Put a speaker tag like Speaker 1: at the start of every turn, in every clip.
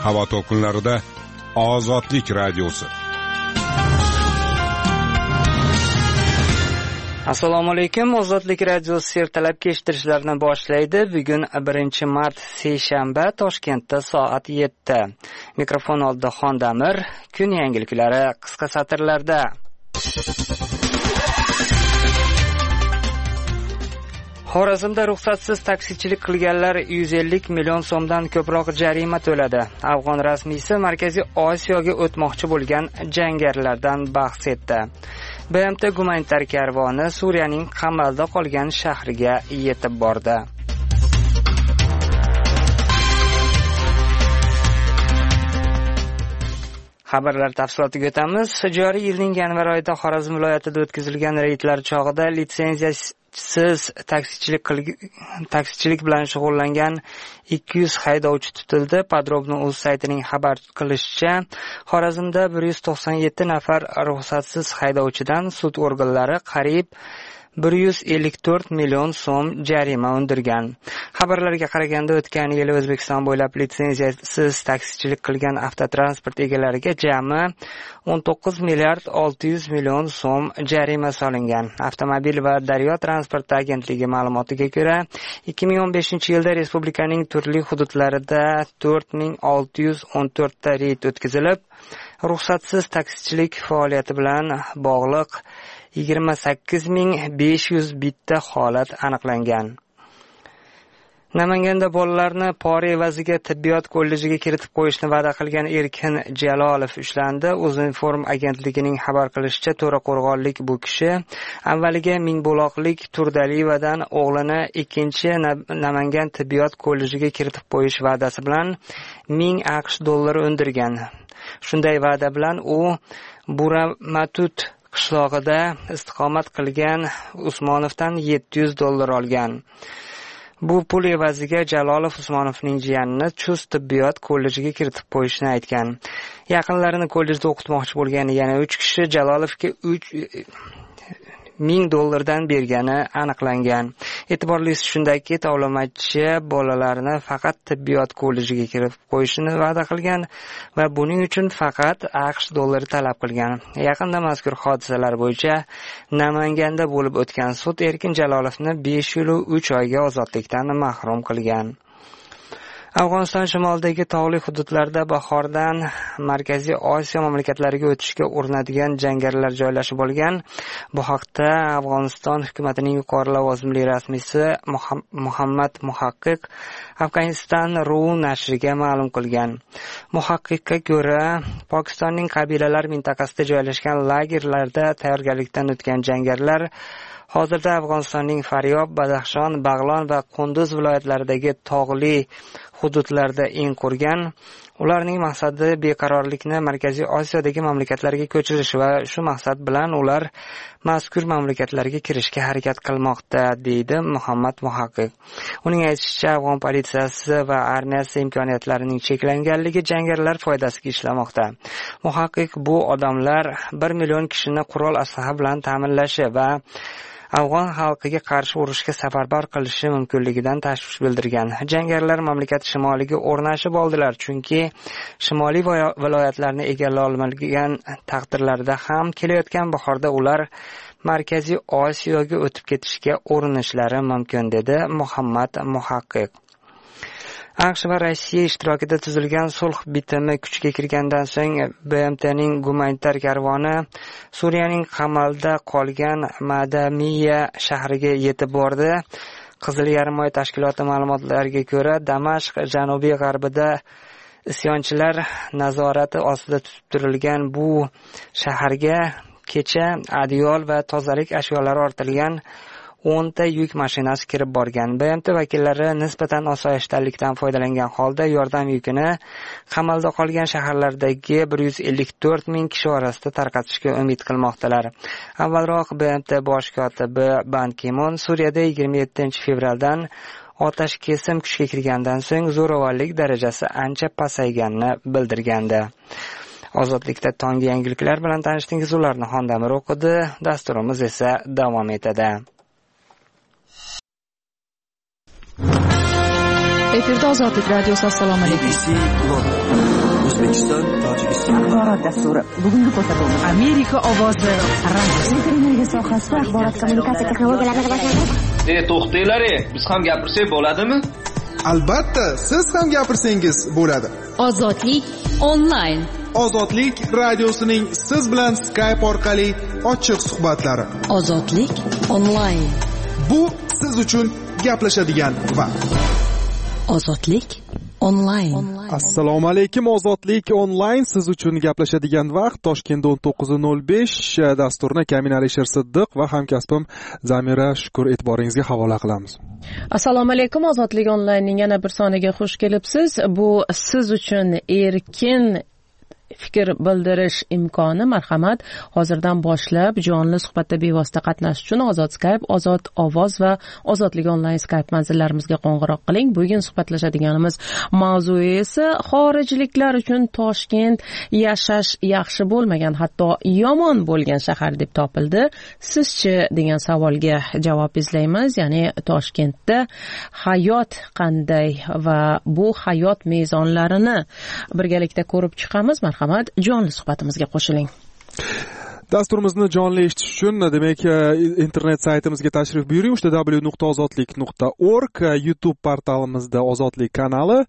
Speaker 1: havo to'lqinlarida Ozodlik radiosi.
Speaker 2: Assalomu alaykum. Ozodlik radiosi ertalabki eshittirishlarni boshlaydi. Bugun 1-mart seshanba, Toshkentda soat 7. Mikrofon oldida Xondamir. Kun yangiliklari qisqa satrlarda. Xorazmda ruxsatsiz taksichilik qilganlar 150 million so'mdan ko'proq jarima to'ladi. Afg'on rasmiysi Markaziy Osiyoga o'tmoqchi bo'lgan jangarilardan bahs etdi. BMT gumanitar karvoni Suriyaning qamalda qolgan shahriga yetib bordi. Xabarlar tafsilotiga o'tamiz. Joriy yilning yanvar oyida Xorazm viloyatida o'tkazilgan reydlar chog'ida litsenziyasiz taksichilik bilan shug'ullangan 200 haydovchi tutildi. Podrobno.uz saytining xabar qilishicha, Xorazmda 197 nafar ruxsatsiz haydovchidan sud organlari qariyb 154 million so'm jarima undirgan. Xabarlarga qaraganda o'tgan yili O'zbekiston bo'ylab litsenziyasiz taksichilik qilgan avtotransport egalariga jami 19 milliard 600 million so'm jarima solingan. Avtomobil va daryo transporti agentligi ma'lumotiga ko'ra, 2015-yilda respublikaning turli hududlarida 4614 ta reyd o'tkazilib, ruxsatsiz taksichilik faoliyati bilan bog'liq 28500 bitta holat aniqlangan. Namanganda bolalarni pora evaziga tibbiyot kollejiga kiritib qo'yishni va'da qilgan Erkin Jalolov ushlandi. Uzinform agentligining xabar qilishicha, To'raqo'rg'onlik bu kishi avvaliga Mingbuloqlik Turdaliyevadan o'g'lini ikkinchi Namangan tibbiyot kollejiga kiritib qo'yish va'dasi bilan 1000 AQSh dollari undirgan. Shunday va'da bilan u Buramatut qishlog'ida istiqomat qilgan Usmonovdan 700 dollar olgan. Bu pul evaziga Jalolov Usmonovning jiyanini Chust tibbiyot kollejiga kiritib qo'yishni aytgan. Yaqinlarini kollejda o'qitmoqchi bo'lgan yana 3 kishi Jalolovga 1000 dollardan bergani aniqlangan. E'tiborlisi shundaki, tovlamachi bolalarni faqat tibbiyot kollejiga kirib qo'yishini va'da qilgan va buning uchun faqat AQSh dollari talab qilgan. Yaqinda mazkur hodisalar bo'yicha Namanganda bo'lib o'tgan sud Erkin Jalolovni 5 yil 3 oyga ozodlikdan mahrum qilgan. Afg'oniston shimolidagi tog'li hududlarda bahordan Markaziy Osiyo mamlakatlariga o'tishga urinadigan jangarilar joylashib olgan. Bu haqda Afg'oniston hukumatining yuqori lavozimli rasmiysi Muhammad Muhaqqiq Afghanistan.ru nashriga ma'lum qilgan. Muhaqqiqqa ko'ra, Pokistonning qabilalar mintaqasida joylashgan lagerlarda tayyorgarlikdan o'tgan jangarilar hozirda Afg'onistonning Faryob, Badaxshon, Bag'lon va Qunduz viloyatlaridagi tog'li hududlarda eng qurgan. Ularning maqsadi beqarorlikni Markaziy Osiyodagi mamlakatlarga ko'chirish va shu maqsad bilan ular mazkur mamlakatlarga kirishga harakat qilmoqda, deydi Muhammad Muhaqqiq. Uning aytishicha, afg'on politsiyasi va armiyasi imkoniyatlarining cheklanganligi jangarilar foydasiga ishlamoqda. Muhaqqiq bu odamlar 1 million kishini qurol aslaha bilan ta'minlashi va afg'on xalqiga qarshi urushga safarbar qilishi mumkinligidan tashvish bildirgan. Jangarilar mamlakat shimoliga o'rnashib oldilar, chunki shimoliy viloyatlarni egallay olmagan taqdirlarida ham kelayotgan bahorda ular Markaziy Osiyoga o'tib ketishga urinishlari mumkin, dedi Muhammad Muhaqqiq. AQSh va Rossiya ishtirokida tuzilgan sulh bitimi kuchga kirgandan so'ng BMTning gumanitar karvoni Suriyaning qamalda qolgan Madamiya shahriga yetib bordi. Qizil yarim-oy tashkiloti ma'lumotlariga ko'ra, Damashq janubiy g'arbida isyonchilar nazorati ostida tutib turilgan bu shaharga kecha adyol va tozalik ashyolari ortilgan 10 ta yuk mashinasi kirib borgan. BMT vakillari nisbatan osoyishtalikdan foydalangan holda yordam yukini qamalda qolgan shaharlardagi 154 ming kishi orasida tarqatishga umid qilmoqdalar. Avvalroq BMT bosh kotibi Ban Ki-mun Suriyada 27 fevraldan otash kesim kuchga kirgandan so'ng zo'ravonlik darajasi ancha pasayganini bildirgandi. Ozodlikda tonggi yangiliklar bilan tanishdingiz, ularni Xondamir o'qidi. Dasturimiz esa davom etadi.
Speaker 3: Efirda Ozodlik radiosi. Assalomu alaykum.
Speaker 4: O'zbekiston, Tojikiston
Speaker 5: axborot dasturi. Bugungi ko'rsatuvimiz
Speaker 3: Amerika ovozi radiosi.
Speaker 5: Energiya sohasida axborot kommunikatsiya texnologiyalarini rivojlantirish.
Speaker 6: To'xtanglar, biz ham gapirsak bo'ladimi?
Speaker 7: Albatta, siz ham gapirsangiz bo'ladi.
Speaker 3: Ozodlik onlayn.
Speaker 7: Ozodlik radiosining siz bilan Skype orqali ochiq suhbatlari.
Speaker 3: Ozodlik onlayn.
Speaker 7: Bu siz uchun gaplashadigan vaqt.
Speaker 3: Ozodlik onlayn.
Speaker 8: Assalomu alaykum. Ozodlik onlayn siz uchun gaplashadigan vaqt. Toshkentda 19:05 dasturni Kamin Alisher Siddiq va hamkasbim Zamira Shukur e'tiboringizga havola qilamiz.
Speaker 9: Assalomu alaykum. Ozodlik onlaynning yana bir soniga xush kelibsiz. Bu siz uchun erkin fikr bildirish imkoni. Marhamat, hozirdan boshlab jonli suhbatda bevosita qatnashish uchun Ozod Skype, Ozod ovoz va Ozodlik onlayn Skype manzillarimizga qo'ng'iroq qiling. Bugun suhbatlashadiganimiz mavzu esa xorijliklar uchun Toshkent yashash yaxshi bo'lmagan, hatto yomon bo'lgan shahar deb topildi. Sizchi degan savolga javob izlaymiz. Ya'ni Toshkentda hayot qanday va bu hayot mezonlarini birgalikda ko'rib chiqamiz. Marhamat, jonli suhbatimizga qo'shiling.
Speaker 8: Dasturimizni jonli eshitish uchun demak internet saytimizga tashrif buyuring. www.ozodlik.org, YouTube portalimizda Ozodlik kanali,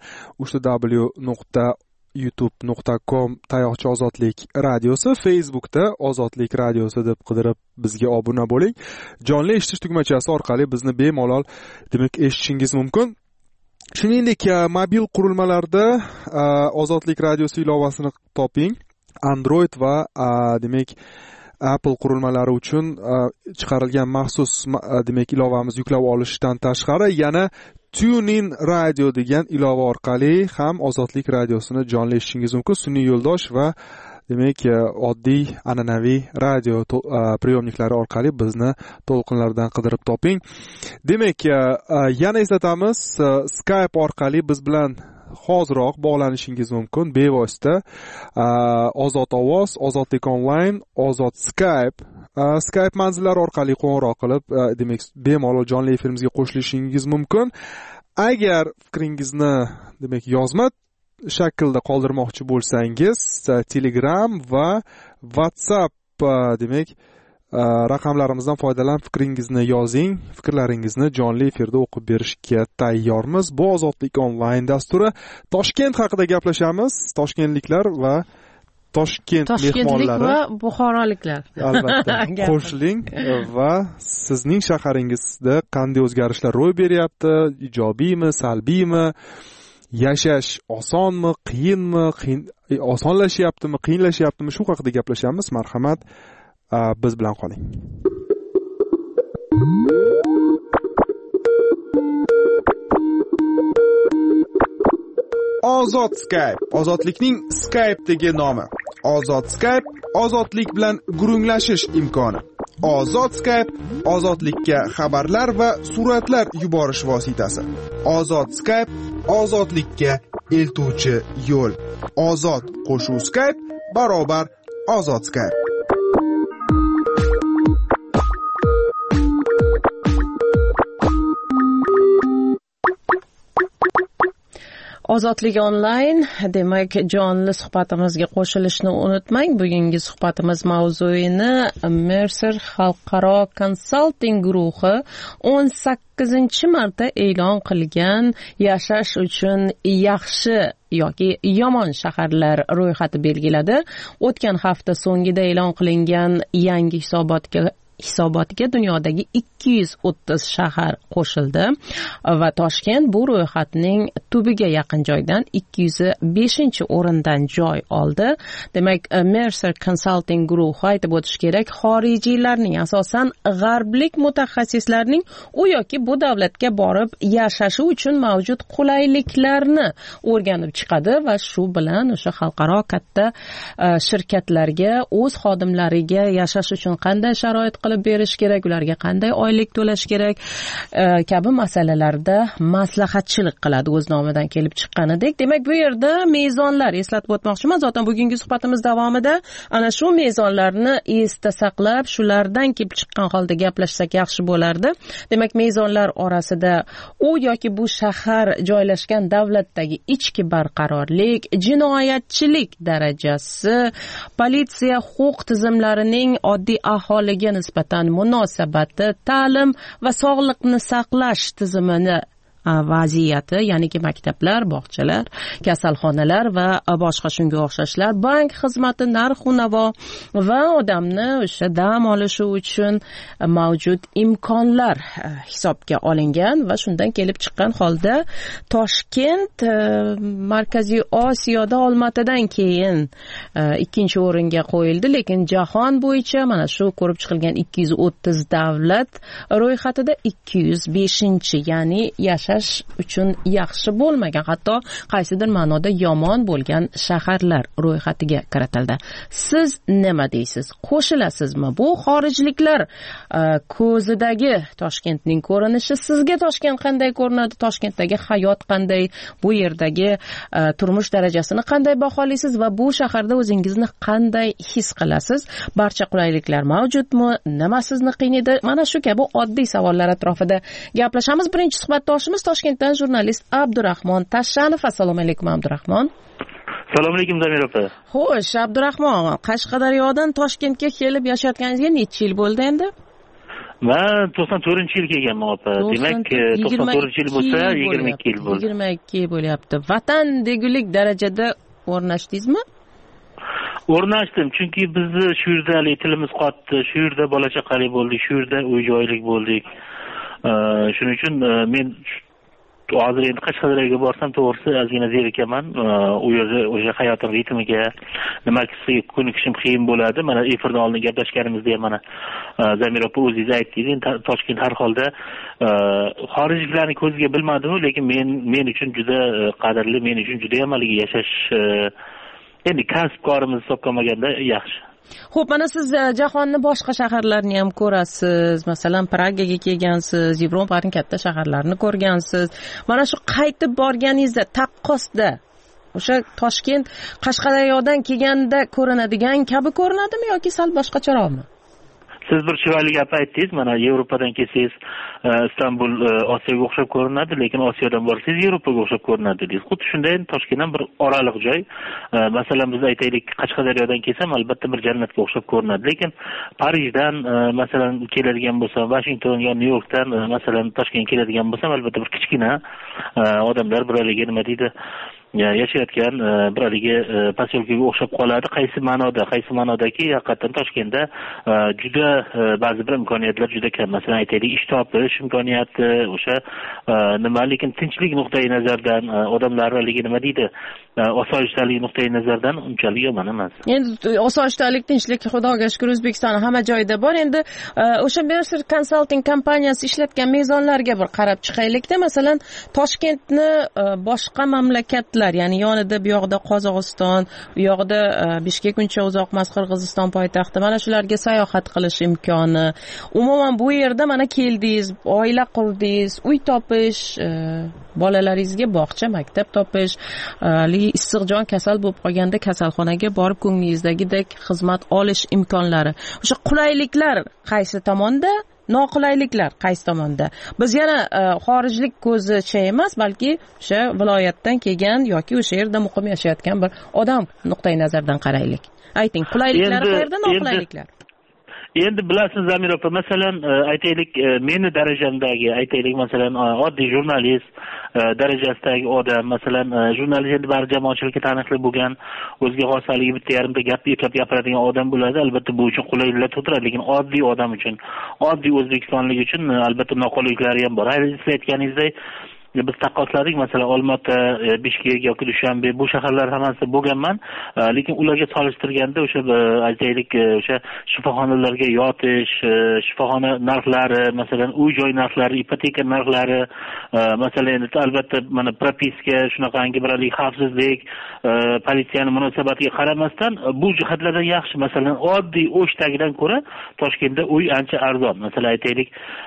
Speaker 8: www.youtube.com tayoqcha Ozodlik radiosi, Facebookda Ozodlik radiosi deb qidirib bizga obuna bo'ling. Jonli eshitish tugmachasi orqali bizni bemalol demak eshitishingiz mumkin. Shuningdek, mobil qurilmalarda Ozodlik radiosi ilovasini toping. Android va demak Apple qurilmalari uchun chiqarilgan maxsus demak ilovamiz yuklab olishdan tashqari yana TuneIn Radio degan ilova orqali ham Ozodlik radiosini jonli eshitishingiz mumkin. Sun'iy yo'ldosh va demak oddiy an'anaviy radio priyomniklari orqali bizni to'lqinlardan qidirib toping. Demak, yana eslatamiz, Skype orqali biz bilan hoziroq bog'lanishingiz mumkin. Bevosita Ozod ovoz, Ozodlik onlayn, Ozod Skype manzillari orqali qo'ng'iroq qilib, demak bemalol jonli efirimizga qo'shilishingiz mumkin. Agar fikringizni demak yozma shaklda qoldirmoqchi bo'lsangiz, Telegram va WhatsApp demak raqamlarimizdan foydalanib fikringizni yozing. Fikrlaringizni jonli efirda o'qib berishga tayyormiz. Bu Ozodlik onlayn dasturi. Toshkent haqida gaplashamiz. Toshkentliklar va Toshkent mehmonlari
Speaker 9: va buxoroliklar
Speaker 8: albatta qo'shiling va sizning shaharingizda qanday o'zgarishlar ro'y beryapti? Ijobiymi, salbiymi? Yashash osonmi, qiyinmi, osonlashyaptimi, qiyinlashyaptimi? Shu haqida gaplashamiz. Marhamat, biz bilan qoling.
Speaker 7: Ozod Skype, ozodlikning Skype'dagi nomi. Ozod Skype, ozodlik bilan gurunglashish imkoni. Ozod Skype, ozodlikka xabarlar va suratlar yuborish vositasi. Ozod Skype, ozodlikka eltuvchi yo'l. Ozod qo'shuv Skype barobar Ozod Skype.
Speaker 9: Ozodlik onlayn, demak jonli suhbatimizga qo'shilishni unutmang. Bugungi suhbatimiz mavzuini Mercer xalqaro konsalting guruhi 18-marta e'lon qilgan yashash uchun yaxshi yoki yomon shaharlar ro'yxati belgiladi. O'tgan hafta so'ngida e'lon qilingan yangi hisobotga dunyodagi 230 shahar qo'shildi va Toshkent bu ro'yxatning tubiga yaqin joydan 205-o'rindan joy oldi. Demak, Mercer Consulting guruhi aytib o'tish kerak, xorijiylarning, asosan g'arblik mutaxassislarning u yoki bu davlatga borib yashashi uchun mavjud qulayliklarni o'rganib chiqadi va shu bilan o'sha xalqaro katta shirkatlarga o'z xodimlariga yashash uchun qanday sharoit qilib berish kerak, ularga qanday oylik to'lash kerak kabi masalalarda maslahatchilik qiladi o'z nomidan kelib chiqqanidek. Demak, bu yerda mezonlar eslatib o'tmoqchiman. Zotan bugungi suhbatimiz davomida ana shu mezonlarni esda saqlab, shulardan kelib chiqqan holda gaplashsak yaxshi bo'lardi. Demak, mezonlar orasida u yoki bu shahar joylashgan davlatdagi ichki barqarorlik, jinoyatchilik darajasi, politsiya huquq tizimlarining oddiy aholiga nisbatan munosabati, ta'lim va sog'liqni saqlash tizimini vaziyati, ya'niki maktablar, bog'chalar, kasalxonalar va boshqa shunga o'xshashlar, bank xizmati, narx-u navo va odamni o'sha dam olishi uchun mavjud imkonlar hisobga olingan va shundan kelib chiqqan holda Toshkent Markaziy Osiyoda Olmaotadan keyin ikkinchi o'ringa qo'yildi, lekin jahon bo'yicha mana shu ko'rib chiqilgan 230 davlat ro'yxatida 205-chi, ya'ni uchun yaxshi bo'lmagan, hatto qaysidir ma'noda yomon bo'lgan shaharlar ro'yxatiga kiritildi. Siz nima deysiz? Qo'shilasizmi? Bu xorijliklar ko'zidagi Toshkentning ko'rinishi sizga Toshkent qanday ko'rinadi? Toshkentdagi hayot qanday? Bu yerdagi turmush darajasini qanday baholaysiz va bu shaharda o'zingizni qanday his qilasiz? Barcha qulayliklar mavjudmi? Nima sizni qiynaydi? Mana shu kabi oddiy savollar atrofida gaplashamiz. Birinchi suhbatdoshimiz Toshkentdan jurnalist Abdurahmon Tashanov. Assalomu alaykum, Abdurahmon.
Speaker 4: Assalomu alaykum, Zamir opa.
Speaker 9: Xo'sh, Abdurahmon, Qashqadaryodan Toshkentga kelib yashayotganingizga necha yil bo'ldi endi?
Speaker 4: Men 94-yil kelganman opa. Demak, 94-yil bo'lsa 22 yil bo'ldi.
Speaker 9: 22 bo'lyapti. Vatan degulik darajada o'rnashdingizmi?
Speaker 4: O'rnashdim, chunki bizni shu yerda tilimiz qotdi, shu yerda bola chaqali bo'ldik, shu yerda uy-joylik bo'ldik. Shuning uchun men hozir endi Qashqadaryoga borsam, to'g'risi ozgina zerikaman. U yerda o'sha hayotim ritmiga nima ko'nikishim qiyin bo'ladi. Mana efirdan oldin gaplashganimizda ham mana Zamir opa o'zingiz aytdingiz, Toshkent har holda xorijliklarning ko'ziga bilmadim, lekin men uchun juda qadrli, men uchun juda ham haligi yashash endi kasb-korimiz hisoblanmaganda yaxshi.
Speaker 9: Xo'p, mana siz jahonni boshqa shaharlarini ham ko'rasiz. Masalan, Pragaga kelgansiz, Yevropaning katta shaharlarini ko'rgansiz. Mana shu qaytib borganingizda taqqosda o'sha Toshkent Qashqadaryodan kelganda ko'rinadigan kabi ko'rinadimi yoki sal boshqacharoqmi?
Speaker 4: Siz bir chiroyli gap aytdingiz. Mana Yevropadan kelsangiz, Istanbul Osiyoga o'xshab ko'rinadi, lekin Osiyodan borsangiz Yevropaga o'xshab ko'rinadi deysiz. Xuddi shunday Toshkent ham bir oraliq joy. Masalan, biz aytaylik, Qashqadaryodan kelsam, albatta bir jannatga o'xshab ko'rinadi, lekin Parijdan masalan keladigan bo'lsam, Washington yoki Nyu-Yorkdan masalan Toshkentga keladigan bo'lsam, albatta bir kichkina odamlar biraliga nima deydi, yashayotgan bir haligi posyolkaga o'xshab qoladi. Qaysi ma'nodaki haqiqatan Toshkentda juda ba'zi bir imkoniyatlar juda kam. Masalan, aytaylik, ish topish imkoniyati, o'sha nima, lekin tinchlik nuqtai nazardan, odamlar haligi nima deydi, osoyishtalik nuqtai nazardan unchalik yomon emas.
Speaker 9: Endi osoyishtalik, tinchlik Xudoga shukr O'zbekiston hamma joyda bor. Endi o'sha Mercer Consulting kompaniyasi ishlatgan mezonlarga bir qarab chiqaylik-da. Masalan, Toshkentni boshqa mamlakatlar, ya'ni yonida bu yoqda Qozog'iston, bu yoqda Bishkek uncha uzoq emas, Qirg'iziston poytaxti, mana shularga sayohat qilish imkoni. Umuman bu yerda mana keldingiz, oila qurdingiz, uy topish, bolalaringizga bog'cha, maktab topish, issiqjon kasal bo'lib qolganda kasalxonaga borib ko'nglingizdagidek xizmat olish imkonlari. O'sha qulayliklar qaysi tomonda? Noqulayliklar qaysi tomonda? Biz yana xorijlik ko'zicha emas, balki o'sha viloyatdan kelgan yoki o'sha yerda muqim yashayotgan bir odam nuqtai nazardan qaraylik. Ayting, qulayliklar qayerda, noqulayliklar?
Speaker 4: Endi bilasiz Zamir opa, masalan aytaylik, meni darajamdagi, aytaylik masalan oddiy jurnalist darajasidagi odam, masalan jurnalist endi bari jamoatchilikka taniqli bo'lgan, o'ziga xos haligi bitta yarimta gap gapiradigan odam bo'ladi. Albatta bu uchun qulayliklar tug'diradi, lekin oddiy odam uchun, oddiy o'zbekistonlik uchun albatta noqulayliklari ham bor. Siz aytganingizdek, biz taqqosladik, masalan Olmaota, Bishkek yoki Dushanbe bu shaharlar hammasi bo'lganman, lekin ularga solishtirganda o'sha aytaylik o'sha shifoxonalarga yotish, shifoxona narxlari, masalan uy-joy narxlari, ipoteka narxlari, masalan endi albatta mana propiska shunaqangi biralik xavfsizlik, politsiyaning munosabatiga qaramasdan bu jihatlardan yaxshi. Masalan oddiy O'shdagidan ko'ra Toshkentda uy ancha arzon. Masalan aytaylik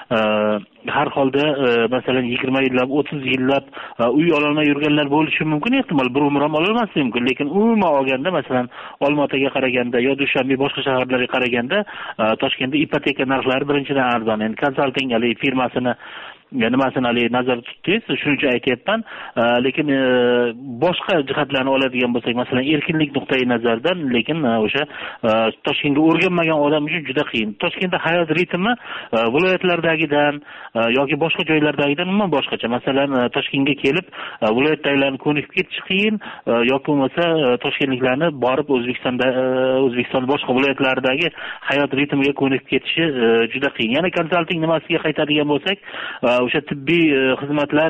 Speaker 4: har holda masalan 20 yillab 30 yillab uy ololmay yurganlar bo'lishi mumkin, ehtimol bir umr ham ololmasligi mumkin, lekin umuman olganda masalan Olmaotaga qaraganda yo Dushanbe boshqa shaharlarga qaraganda Toshkentda ipoteka narxlari birinchidan arzon. Endi konsalting firmasini nimasini nazarda tutdingiz, shuning uchun aytayapman. Lekin boshqa jihatlarni oladigan bo'lsak, masalan erkinlik nuqtai nazaridan, lekin o'sha Toshkentga o'rganmagan odam uchun juda qiyin. Toshkentda hayot ritmi viloyatlardagidan yoki boshqa joylardagidan umuman boshqacha. Masalan Toshkentga kelib viloyatdagilarni ko'nikib ketish qiyin yoki bo'lmasa toshkentliklarni borib O'zbekiston boshqa viloyatlaridagi hayot ritmiga ko'nikib ketishi juda qiyin. Yana konsalting nimasiga qaytadigan bo'lsak, o'sha tibbiy xizmatlar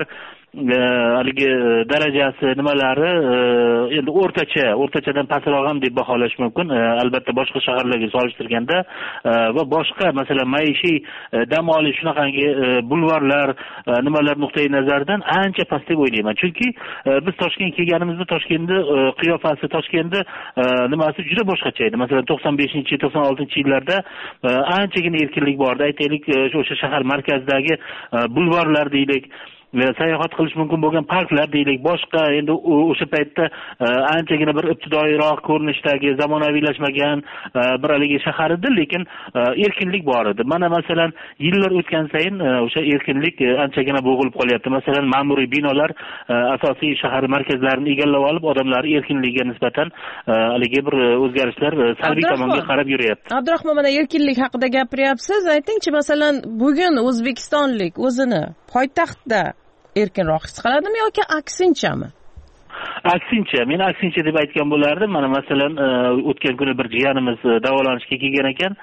Speaker 4: haligi darajasi nimalari endi o'rtachadan pastroq ham deb baholash mumkin, albatta boshqa shaharlarga solishtirganda, va boshqa masalan maishiy dam olish shunaqangi bulvarlar nimalar nuqtai nazaridan ancha past deb o'ylayman. Chunki biz Toshkentga kelganimizda Toshkentni qiyofasi, Toshkentni nimasi juda boshqacha edi. Masalan 95-96-yillarda anchagina erkinlik bor edi. Aytaylik o'sha shahar markazidagi bulvarlar deylik, sayohat qilish mumkin bo'lgan parklar deylik, boshqa endi o'sha paytda anchagina bir ibtidoiyroq ko'rinishdagi zamonaviylashmagan bir haligi shahar edi, lekin erkinlik bor edi. Mana masalan yillar o'tgan sayin o'sha erkinlik anchagina bo'g'ilib qolyapti. Masalan ma'muriy binolar asosiy shahar markazlarini egallab olib, odamlar erkinligiga nisbatan haligi bir o'zgarishlar salbiy tomonga qarab yuryapti.
Speaker 9: Abdurahmon, mana erkinlik haqida gapiryapsiz. Aytingchi, masalan bugun o'zbekistonlik o'zini poytaxtda erkinroq his qiladimi yoki aksinchami?
Speaker 4: Aksincha, men aksincha deb aytgan bo'lardim. Mana masalan o'tgan kuni bir jiyanimiz davolanishga kelgan ekan,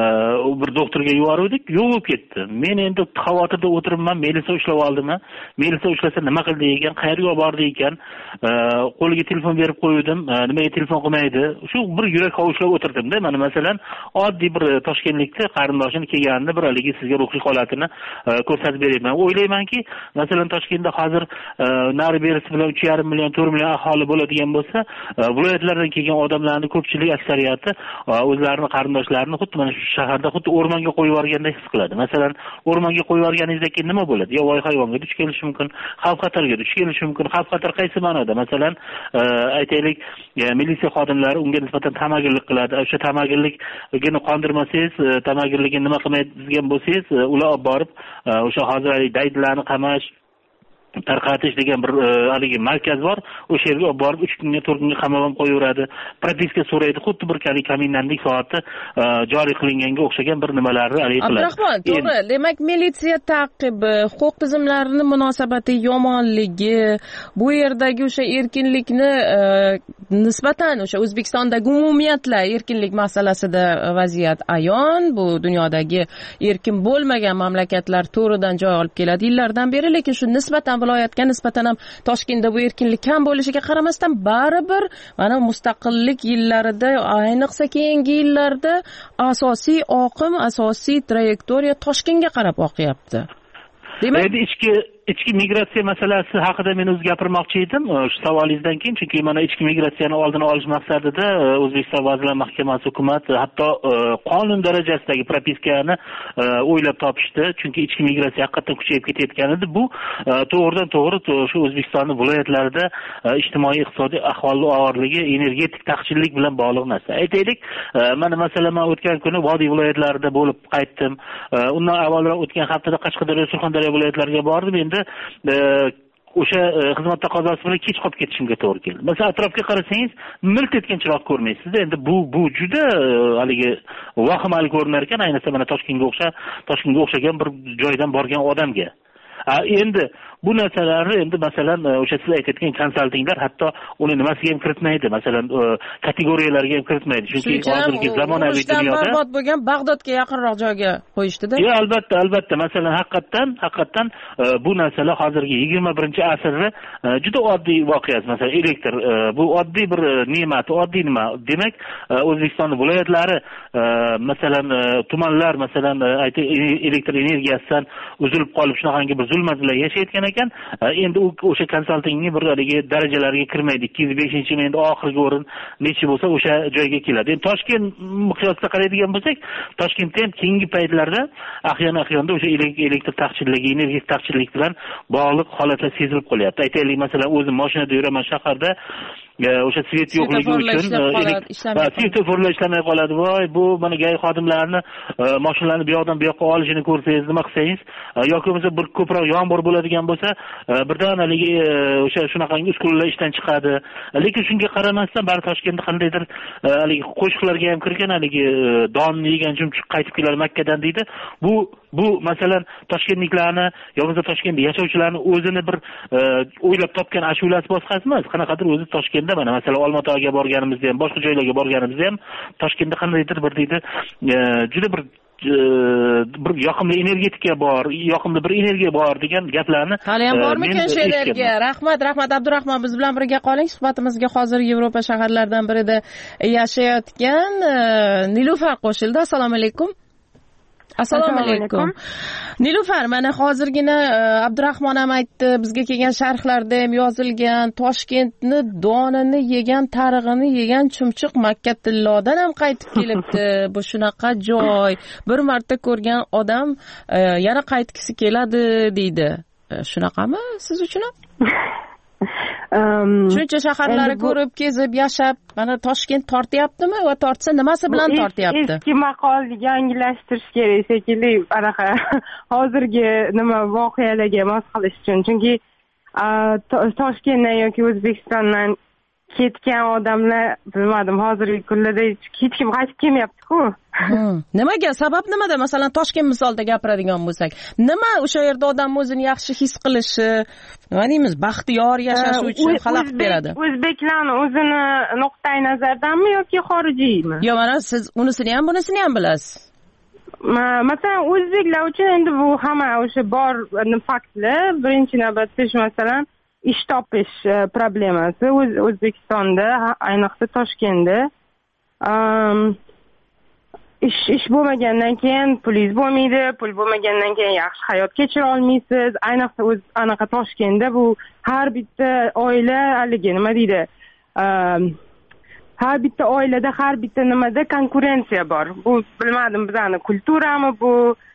Speaker 4: bir doktorga yuboruvdik, yo'q bo'lib ketdi. Men endi xavotirda o'tiribman, melisa ushlab oldimi? Melisa ushlasa nima qildi ekan, qayerga bordi ekan? Qo'liga telefon berib qo'ydim, nimaga telefon qilmaydi? Shu bir yurak hovuchlab o'tirdim-da. Mana masalan oddiy bir toshkentlikda qarindoshini kelganini bir haligi sizga ruhiy holatini ko'rsatib berayman. O'ylaymanki, masalan Toshkentda hozir nari berisi bilan 3,5 million 4 million aholi bo'ladigan bo'lsa, viloyatlardan kelgan odamlarning ko'pchilik aksariyati o'zlarini qarindoshlarini xuddi mana shu shaharda xuddi o'rmonga qo'yib yuborgandek his qiladi. Masalan, o'rmonga qo'yib yuborganingizdan keyin nima bo'ladi? Yovvoyi hayvonga duch kelishi mumkin, xavf-xatarga duch kelishi mumkin. Xavf-xatar qaysi ma'noda? Masalan, aytaylik, militsiya xodimlari unga nisbatan tamagirlik qiladi. O'sha tamagirlikni qondirmasangiz, tamagirlikni nima qilmaydigan bo'lsangiz, ular olib borib o'sha hozir daydilarni qamash, tarqatish degan bir haligi markaz bor. O'sha yerga olib borib 3 kunga 4 kunga qamab ham qo'yaveradi. Propiska so'raydi, xuddi bir komendantlik soati joriy qilinganga o'xshagan bir nimalarni haligi qiladi.
Speaker 9: Abdurahmon, to'g'ri. Demak, militsiya taqibi, huquq tizimlarining munosabati yomonligi, bu yerdagi o'sha erkinlikni nisbatan o'sha O'zbekistondagi umumiyatla erkinlik masalasida vaziyat ayon. Bu dunyodagi erkin bo'lmagan mamlakatlar to'ridan joy olib keladi yillardan beri, lekin shu nisbatan viloyatga nisbatan ham Toshkentda bu erkinlik kam bo'lishiga qaramasdan baribir mana mustaqillik yillarida, ayniqsa keyingi yillarda asosiy oqim, asosiy trayektoriya Toshkentga qarab oqyapti. Demak,
Speaker 4: endi ichki migratsiya masalasi haqida men o'z gapirmoqchi edim shu savolingizdan keyin, chunki mana ichki migratsiyani oldini olish maqsadida O'zbekiston Vazirlar Mahkamasi, hukumat hatto qonun darajasidagi propiskani o'ylab topishdi, chunki ichki migratsiya haqiqatan kuchayib ketayotgan edi. Bu to'g'ridan to'g'ri shu O'zbekistonning viloyatlarida ijtimoiy iqtisodiy ahvoli og'irligi, energetik taqchillik bilan bog'liq narsa. Aytaylik, mana masalan men o'tgan kuni Vodiy viloyatlarida bo'lib qaytdim. Undan avvalroq o'tgan haftada Qashqadaryo, Surxondaryo viloyatlariga bordim. Endi o'sha xizmat taqozosi bilan kech qolib ketishimga to'g'ri keldi. Masalan, atrofga qarasangiz, milt etgan chiroq ko'rmaysiz. Endi bu juda haligi vahimali ko'rinar ekan, ayniqsa mana Toshkentga o'xshagan bir joydan borgan odamga. Endi bu narsalarni endi masalan o'sha siz aytayotgan konsaltinglar hatto uni nimasiga ham kiritmaydi, masalan kategoriyalarga ham kiritmaydi, chunki hozirgi zamonaviy dunyoda
Speaker 9: barbod bo'lgan Bag'dodga yaqinroq joyga qo'yishdida.
Speaker 4: Yo'q, albatta masalan haqiqatdan bu narsalar hozirgi 21-asrni juda oddiy voqeasi. Masalan elektr bu oddiy bir ne'mat, oddiy nima demak O'zbekistonning viloyatlari masalan tumanlar masalan elektr energiyasidan uzilib qolib shunaqangi bir zulmatlar yashayotgan ekan, endi o'sha konsaltingning bir darajalariga kirmaydi. 205-chi endi oxirgi o'rin necha bo'lsa o'sha joyga keladi. Endi Toshkent miqyosida qaraydigan bo'lsak, Toshkentda ham keyingi paytlarda ahyon-ahyonda o'sha elektr taqchilligi, energiya taqchilligi bilan bog'liq holatlar sezilib qolyapti. Aytaylik, masalan, o'zim mashinada yuraman shaharda, o'sha svet yo'qligi uchun svetoforlar ishlamay qoladi. Voy, bu mana gay xodimlarni mashinalarni bu yoqdan bu yoqqa olishini ko'rsangiz, nima qilsangiz, yoki bo'lmasa bir ko'proq yomg'ir bo'ladigan bo'lsa, birdan haligi o'sha shunaqangi uskunalar ishdan chiqadi. Lekin shunga qaramasdan bari Toshkentda qandaydir haligi qo'shiqlarga ham kirgan, haligi donni yegan chumchuq qaytib kelar Makkadan deydi. Bu masalan Toshkentliklarni yoki Toshkentda yashovchilarni o'zini bir o'ylab topgan ashulasi boshqasi emas. Qanaqadir o'zi Toshkentda mana masalan Olmaotaga borganimizda ham, boshqa joylarga borganimizda ham Toshkentda qandaydir bir deydi, juda bir yoqimli energetika bor, yoqimli bir energiya bor degan gaplarni
Speaker 9: hali ham bormikan shu energiya? Rahmat Abdurahmon, biz bilan birga qoling. Suhbatimizga hozir Yevropa shaharlaridan birida yashayotgan Nilufar qo'shildi. Assalomu alaykum. Assalomu alaykum. Nilufar, mana hozirgina Abdurahmon ham aytdi, bizga kelgan sharhlarda ham yozilgan, Toshkentni donini yegan, tarig'ini yegan chumchuq Makkatillodan ham qaytib kelibdi. Bu shunaqa joy, bir marta ko'rgan odam yana qaytgisi keladi deydi. Shunaqami siz uchun ham? Shuncha shaharlarni ko'rib, kezib, yashab, mana Toshkent tortyaptimi va tortsa nimasi bilan tortyapti?
Speaker 10: Eski maqolni yangilashtirish kerak shekilli, anaqa hozirgi nima voqealarga mos qilish uchun. Chunki Toshkentdan yoki O'zbekistondan ketgan odamlar, bilmadim, hozirgi kunlarda hech kim qaytib kelmayapti-ku.
Speaker 9: Nimaga? Sabab nimada? Masalan, Toshkent misolida gapiradigan bo'lsak, nima o'sha yerda odam o'zini yaxshi his qilishi, nima deymiz, baxtiyor yashash uchun xalaqit beradi?
Speaker 10: O'zbeklarni o'zini nuqtai nazardanmi yoki xorijiymi?
Speaker 9: Yo'q, mana siz unisini ham, bunisini ham bilasiz.
Speaker 10: Masalan, o'zbeklar uchun endi bu hamma o'sha bor faktlar. Birinchi navbatda shu masalan ish topish problemasi O'zbekistonda, ayniqsa Toshkentda. Ish bo'lmagandan keyin pulingiz bo'lmaydi, pul bo'lmagandan keyin yaxshi hayot kechira olmaysiz. Ayniqsa anaqa Toshkentda bu har bitta oila haligi nima deydi? Har bitta oilada, har bitta nimada konkurensiya bor. Bu bilmadim, bizning kulturami bu?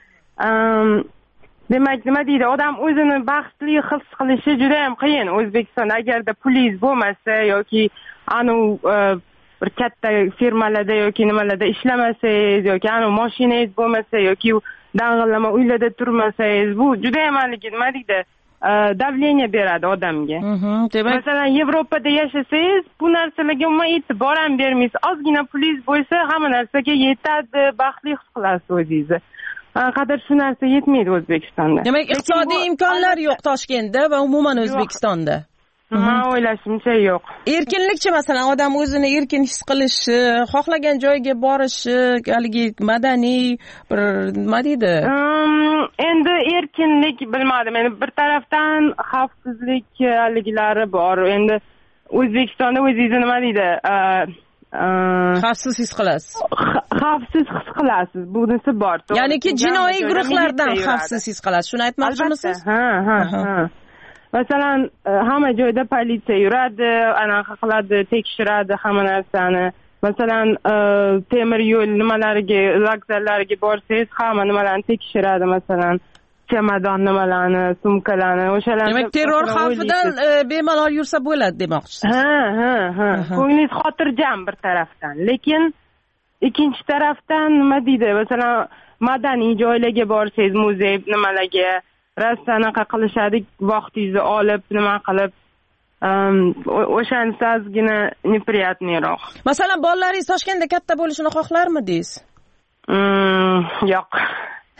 Speaker 10: Demak, nima deydi? Odam o'zini baxtli his qilishi juda ham qiyin O'zbekistonda. Agarda pulingiz bo'lmasa yoki bir katta firmalarda yoki nimalarda ishlamasangiz yoki mashinangiz bo'lmasa yoki dang'illama uylarda turmasangiz, bu juda ham haligi nima deydi? Davleniya beradi odamga. Masalan, Yevropada yashasangiz, bu narsalarga umuman e'tibor ham bermaysiz. Ozgina pulingiz bo'lsa, hamma narsaga yetadi, baxtli his qilasiz o'zingizni. Qadar shu narsa yetmaydi O'zbekistonda.
Speaker 9: Demak, iqtisodiy imkonlar yo'q Toshkentda va umuman O'zbekistonda.
Speaker 10: Men o'ylashimcha yo'q.
Speaker 9: Erkinlikchi, masalan, odam o'zini erkin his qilishi, xohlagan joyga borishi, haligi madaniy bir nima deydi?
Speaker 10: Endi erkinlik bilmadim. Endi bir tarafdan xavfsizlik haliglari bor. Endi O'zbekistonda o'zingizni nima deydi?
Speaker 9: Xavfsiz his qilasiz.
Speaker 10: Xavfsiz his qilasiz. Bunisi bor.
Speaker 9: Ya'niki jinoiy guruhlardan xavfsiz his qilasiz. Shuni aytmoqchimisiz?
Speaker 10: Ha. Masalan, hamma joyda politsiya yuradi, anaqa qiladi, tekshiradi hamma narsani. Masalan, temir yo'l nimalariga, vokzallariga borsangiz, hamma nimalarni tekshiradi, masalan, chamadon nimalarni, sumkalarni, o'shalarni.
Speaker 9: Demak, terror xavfidan bemalol yursa bo'ladi demoqchisiz.
Speaker 10: Ha. Ko'nglingiz xotirjam bir tarafdan, lekin ikkinchi tarafdan nima deydi? Masalan, madaniy joylarga borsangiz, muzey nimalarga rastanaqa qilishadi, vaqtingizni olib, nima qilib, o'shanisi ozgina неприятныйroq.
Speaker 9: Masalan, bolalaringiz Toshkentda katta bo'lishini xohlarmidingiz?
Speaker 10: Yo'q.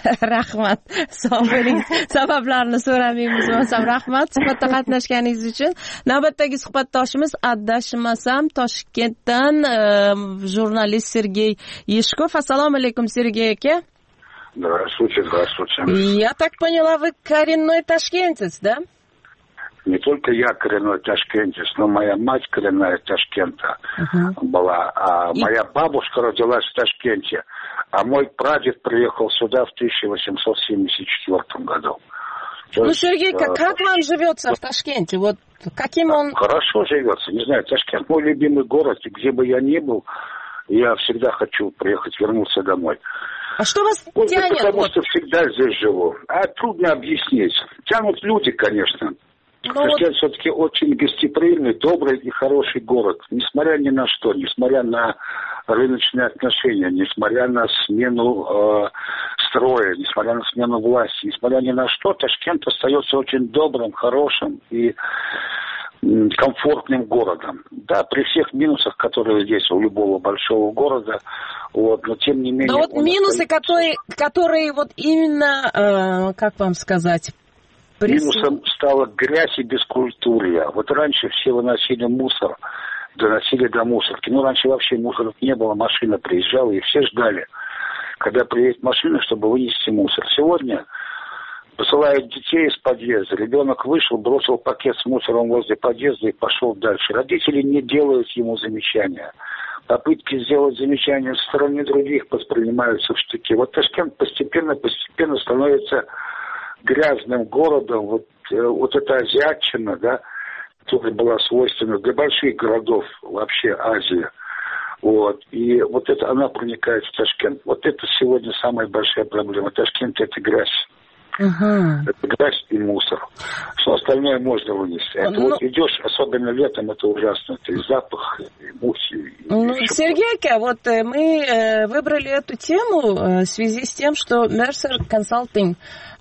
Speaker 9: Rahmat. Sog' bo'ling. Sabablarini so'ramaymiz, bo'lsam rahmat suhbatda qatnashganingiz uchun. Navbatdagi suhbatdoshimiz adashmasam Toshkentdan jurnalist Sergey Yeshkov. Assalomu alaykum, Sergey aka.
Speaker 11: Здравствуйте.
Speaker 9: Я так поняла, вы коренной ташкентец, да?
Speaker 11: Не только я коренной ташкентец, но моя мать коренная Ташкента была. А моя бабушка родилась в Ташкенте, а мой прадед приехал сюда в 1874 году.
Speaker 9: Ну, Сергей, как вам живется в Ташкенте? Вот каким он...
Speaker 11: Хорошо живется. Не знаю, Ташкент мой любимый город, и где бы я ни был, я всегда хочу приехать, вернуться домой.
Speaker 9: А что вас тянет?
Speaker 11: Потому что всегда здесь живу. А трудно объяснить. Тянут люди, конечно. Ташкент все-таки очень гостеприимный, добрый и хороший город. Несмотря ни на что, несмотря на рыночные отношения, несмотря на смену строя, несмотря на смену власти, несмотря ни на что, Ташкент остается очень добрым, хорошим и комфортным городом. Да, при всех минусах, которые есть у любого большого города, вот, но тем не менее...
Speaker 9: Но вот минусы, которые вот именно, как вам сказать...
Speaker 11: Минусом стала грязь и бескультурье. Вот раньше все выносили мусор, доносили до мусорки. Ну, раньше вообще мусоров не было, машина приезжала, и все ждали, когда приедет машина, чтобы вынести мусор. Сегодня посылают детей из подъезда. Ребенок вышел, бросил пакет с мусором возле подъезда и пошел дальше. Родители не делают ему замечания. Попытки сделать замечания со стороны других воспринимаются в штыки. Вот Ташкент постепенно становится грязным городом. Вот эта азиатчина, да, которая была свойственна для больших городов вообще Азии. Вот. И вот это она проникает в Ташкент. Вот это сегодня самая большая проблема. Ташкент — это грязь. Это грязь и мусор. Все остальное можно вынести. Это вот идешь, особенно летом, это ужасно. Это и запах, и мухи.
Speaker 9: Сергей, вот мы выбрали эту тему в связи с тем, что Mercer Consulting,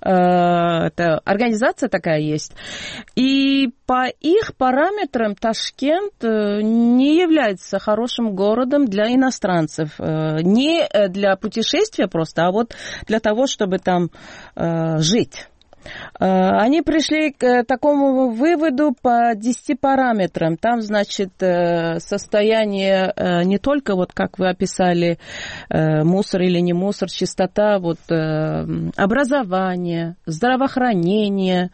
Speaker 9: это организация такая есть, и по их параметрам Ташкент не является хорошим городом для иностранцев. Не для путешествия просто, а вот для того, чтобы там жить. Они пришли к такому выводу по 10 параметрам. Там, значит, состояние не только, вот как вы описали, мусор или не мусор, чистота, вот образование, здравоохранение,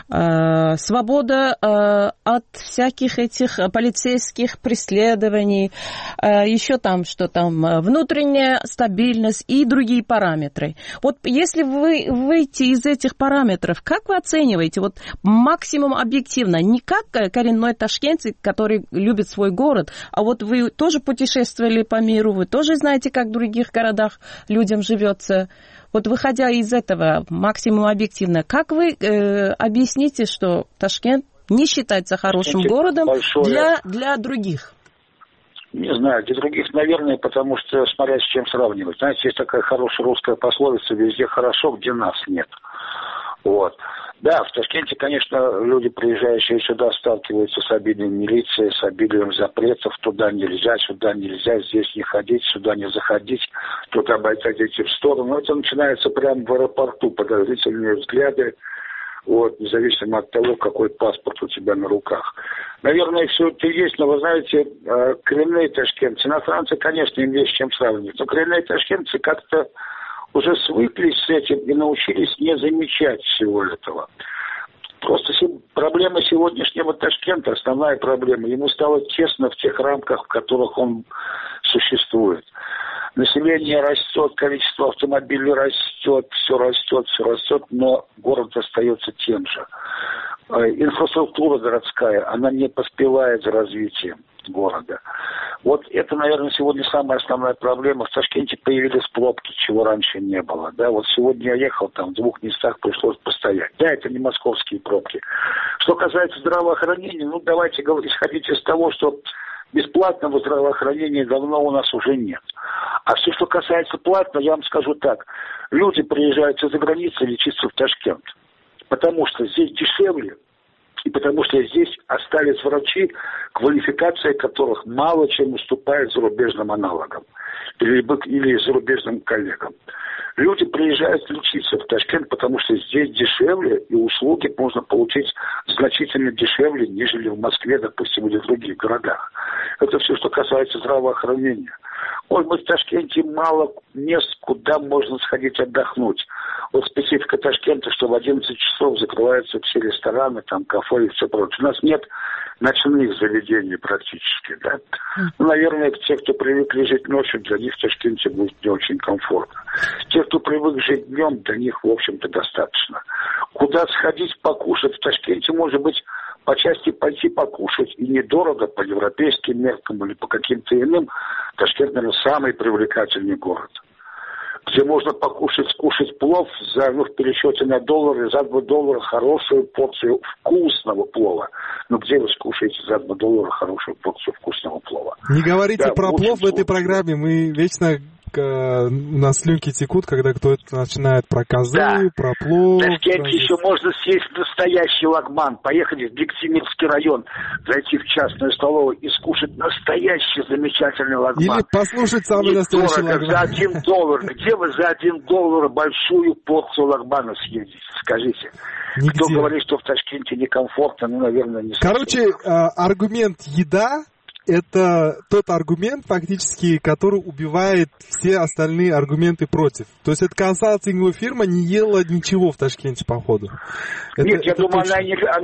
Speaker 9: свобода от всяких этих полицейских преследований, еще там, что там, внутренняя стабильность и другие параметры. Вот если вы выйти из этих параметров, как вы оцениваете вот максимум объективно, не как коренной ташкентец, который любит свой город, а вот вы тоже путешествовали по миру, вы тоже знаете, как в других городах людям живется. Вот выходя из этого максимум объективно, как вы объясните, что Ташкент не считается хорошим городом для других?
Speaker 11: Не знаю, для других, наверное, потому что смотря с чем сравнивать. Знаете, есть такая хорошая русская пословица: везде хорошо, где нас нет. Вот. Да, в Ташкенте, конечно, люди, приезжающие сюда, сталкиваются с обилием милиции, с обилием запретов. Туда нельзя, здесь не ходить, сюда не заходить, тут обойдите в сторону. Но это начинается прямо в аэропорту, подозрительные взгляды, вот, независимо от того, какой паспорт у тебя на руках. Наверное, все это есть, но вы знаете, коренные ташкентцы, иностранцы, конечно, им есть с чем сравнивать, но коренные ташкентцы как-то уже свыклись с этим и научились не замечать всего этого. Просто проблема сегодняшнего Ташкента, основная проблема, ему стало тесно в тех рамках, в которых он существует. Население растет, количество автомобилей растет, все растет, но город остается тем же. Инфраструктура городская, она не поспевает за развитием города. Вот это, наверное, сегодня самая основная проблема. В Ташкенте появились пробки, чего раньше не было. Да, вот сегодня я ехал, там в 2 местах пришлось постоять. Да, это не московские пробки. Что касается здравоохранения, ну, давайте исходить из того, что бесплатного здравоохранения давно у нас уже нет. А все, что касается платного, я вам скажу так. Люди приезжают из-за границы лечиться в Ташкент, потому что здесь дешевле, и потому что здесь остались врачи, квалификация которых мало чем уступает зарубежным аналогам или зарубежным коллегам. Люди приезжают лечиться в Ташкент, потому что здесь дешевле, и услуги можно получить значительно дешевле, нежели в Москве, допустим, или в других городах. Это все, что касается здравоохранения. Может быть, в Ташкенте мало мест, куда можно сходить отдохнуть. Вот специфика Ташкента, что в 11 часов закрываются все рестораны, там, кафе и все прочее. У нас нет ночных заведений практически, да. Ну, наверное, те, кто привыкли жить ночью, для них в Ташкенте будет не очень комфортно. Те, кто привык жить днем, для них, в общем-то, достаточно. Куда сходить покушать в Ташкенте, может быть, по части пойти покушать, и недорого по европейским меркам или по каким-то иным. Ташкент, наверное, самый привлекательный город, где можно скушать плов в пересчете на доллары, за $2 хорошую порцию вкусного плова. Ну, где вы скушаете за $2 хорошую порцию вкусного плова?
Speaker 8: Не говорите про плов в этой программе, мы вечно... У нас слюнки текут, когда кто-то начинает про козы, про плов.
Speaker 11: В Ташкенте еще можно съесть настоящий лагман, поехать в Бектимирский район, зайти в частную столовую и скушать настоящий замечательный лагман.
Speaker 8: Или послушать самый настоящий лагман.
Speaker 11: За $1. Где вы за $1 большую порцию лагмана съедите? Скажите.
Speaker 8: Нигде.
Speaker 11: Кто говорит, что в Ташкенте некомфортно, ну, наверное, не слышал.
Speaker 8: Короче, аргумент еда — это тот аргумент, фактически, который убивает все остальные аргументы против. То есть эта консалтинговая фирма не ела ничего в Ташкенте, походу.
Speaker 11: Нет, я думаю, она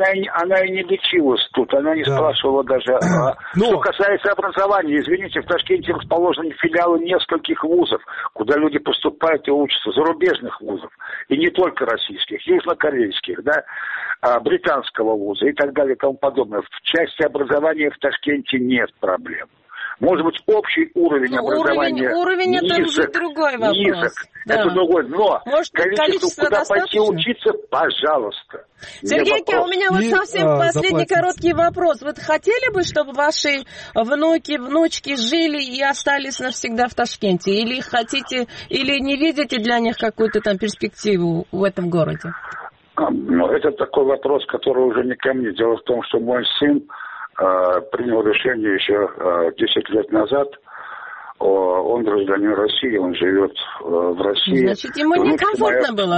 Speaker 11: и не лечилась тут, она не спрашивала даже. Что касается образования, извините, в Ташкенте расположены филиалы нескольких вузов, куда люди поступают и учатся, зарубежных вузов, и не только российских, южнокорейских, да, британского вуза и так далее и тому подобное. В части образования в Ташкенте нет проблем. Может быть, общий уровень образования
Speaker 9: уровень
Speaker 11: низок,
Speaker 9: это уже другой вопрос.
Speaker 11: Низок, это другой. Но
Speaker 9: может, количество
Speaker 11: куда
Speaker 9: достаточно?
Speaker 11: пойти учиться, пожалуйста.
Speaker 9: Сергей, у меня вот совсем последний короткий вопрос. Вы хотели бы, чтобы ваши внуки, внучки жили и остались навсегда в Ташкенте? Или хотите, или не видите для них какую-то там перспективу в этом городе?
Speaker 11: Ну, это такой вопрос, который уже не ко мне. Дело в том, что мой сын принял решение еще 10 лет назад. Он гражданин России, он живет в России.
Speaker 9: Значит, ему некомфортно было?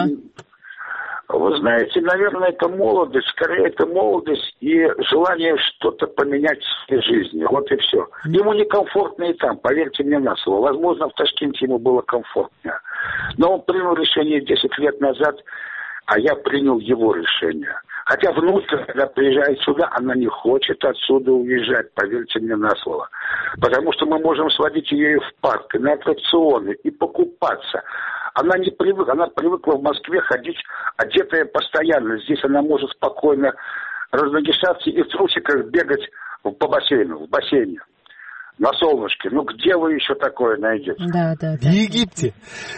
Speaker 11: Вы знаете, наверное, это молодость, скорее это молодость и желание что-то поменять в своей жизни. Вот и все. Ему некомфортно и там, поверьте мне на слово. Возможно, в Ташкенте ему было комфортнее. Но он принял решение 10 лет назад, а я принял его решение. Хотя внучка, когда приезжает сюда, она не хочет отсюда уезжать, поверьте мне на слово. Потому что мы можем сводить ее и в парк, и на аттракционы, и покупаться. Она не привыкла, она привыкла в Москве ходить одетая постоянно. Здесь она может спокойно разногишаться и в трусиках бегать по бассейну, в бассейне. На солнышке. Ну, где вы еще такое найдете?
Speaker 9: Да.
Speaker 8: В Египте.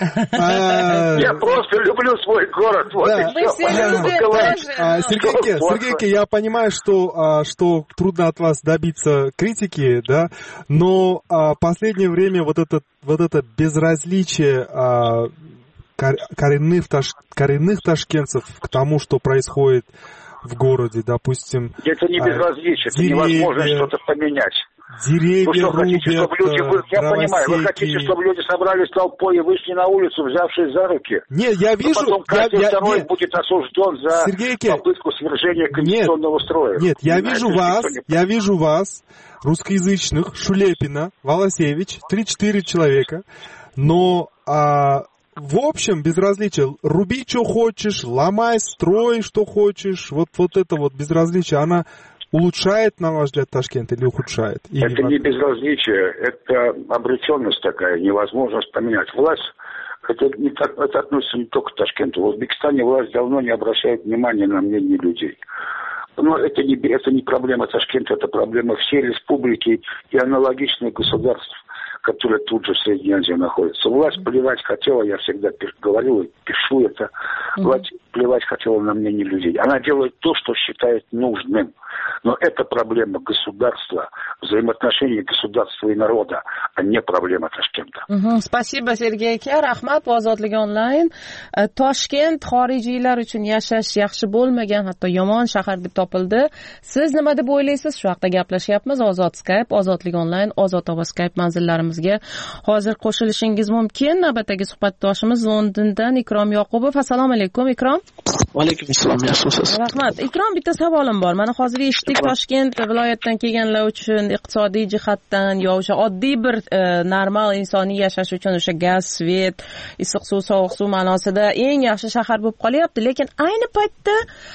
Speaker 11: Я просто люблю свой город. Вот и все.
Speaker 8: Сергей, я понимаю, что трудно от вас добиться критики, да, но последнее время вот это безразличие коренных ташкентцев к тому, что происходит в городе, допустим.
Speaker 11: Это не безразличие, это невозможно что-то поменять.
Speaker 8: Деревья
Speaker 11: рубят, я понимаю, вы хотите, чтобы люди собрались толпой и вышли на улицу, взявшись за руки?
Speaker 8: Нет, я вижу...
Speaker 11: Потом каждый второй будет осужден за попытку свержения конституционного строя.
Speaker 8: Нет, я вижу вас, русскоязычных, Шулепина, Волосевич, 3-4 человека, но... В общем, безразличие. Руби, что хочешь, ломай, строй, что хочешь. Вот это вот безразличие, она улучшает, на ваш взгляд, Ташкент или ухудшает?
Speaker 11: Это не безразличие, это обреченность такая, невозможность поменять. Власть, это относится не только к Ташкенту. В Узбекистане власть давно не обращает внимания на мнение людей. Но это не проблема Ташкента, это проблема всей республики и аналогичных государств, которые тут же в Средней Азии находятся. Власть плевать хотела, я всегда говорил и пишу это, власть плевать хотела на мнение людей. Она делает то, что считает нужным. Но это проблема государства, взаимоотношений государства и народа, а не проблема Toshkentda.
Speaker 9: Spasiba Sergey aka, rahmat. Ozodlik onlayn. Toshkent xorijiylar uchun yashash yaxshi bo'lmagan, hatto yomon shahar deb topildi. Siz nima deb o'ylaysiz? Shu haqda gaplashyapmiz. Ozod Skype, Ozodlik onlayn, Ozod ovoz Skype manzillarimizga hozir qo'shilishingiz mumkin. Navbatdagi suhbatdoshimiz Londondan Ikrom Yoqubov. Assalomu alaykum Ikrom.
Speaker 12: Va alaykum assalom. Yaxshimisiz?
Speaker 9: Rahmat. Ikrom, bitta savolim bor. Mana hozir eshitdik, Toshkent viloyatdan kelganlar uchun iqtisodiy jihatdan yo o'sha oddiy bir normal insoniy yashash uchun o'sha gaz, svet, issiq suv, sovuq suv ma'nosida eng yaxshi shahar bo'lib qolyapti. Lekin ayni paytda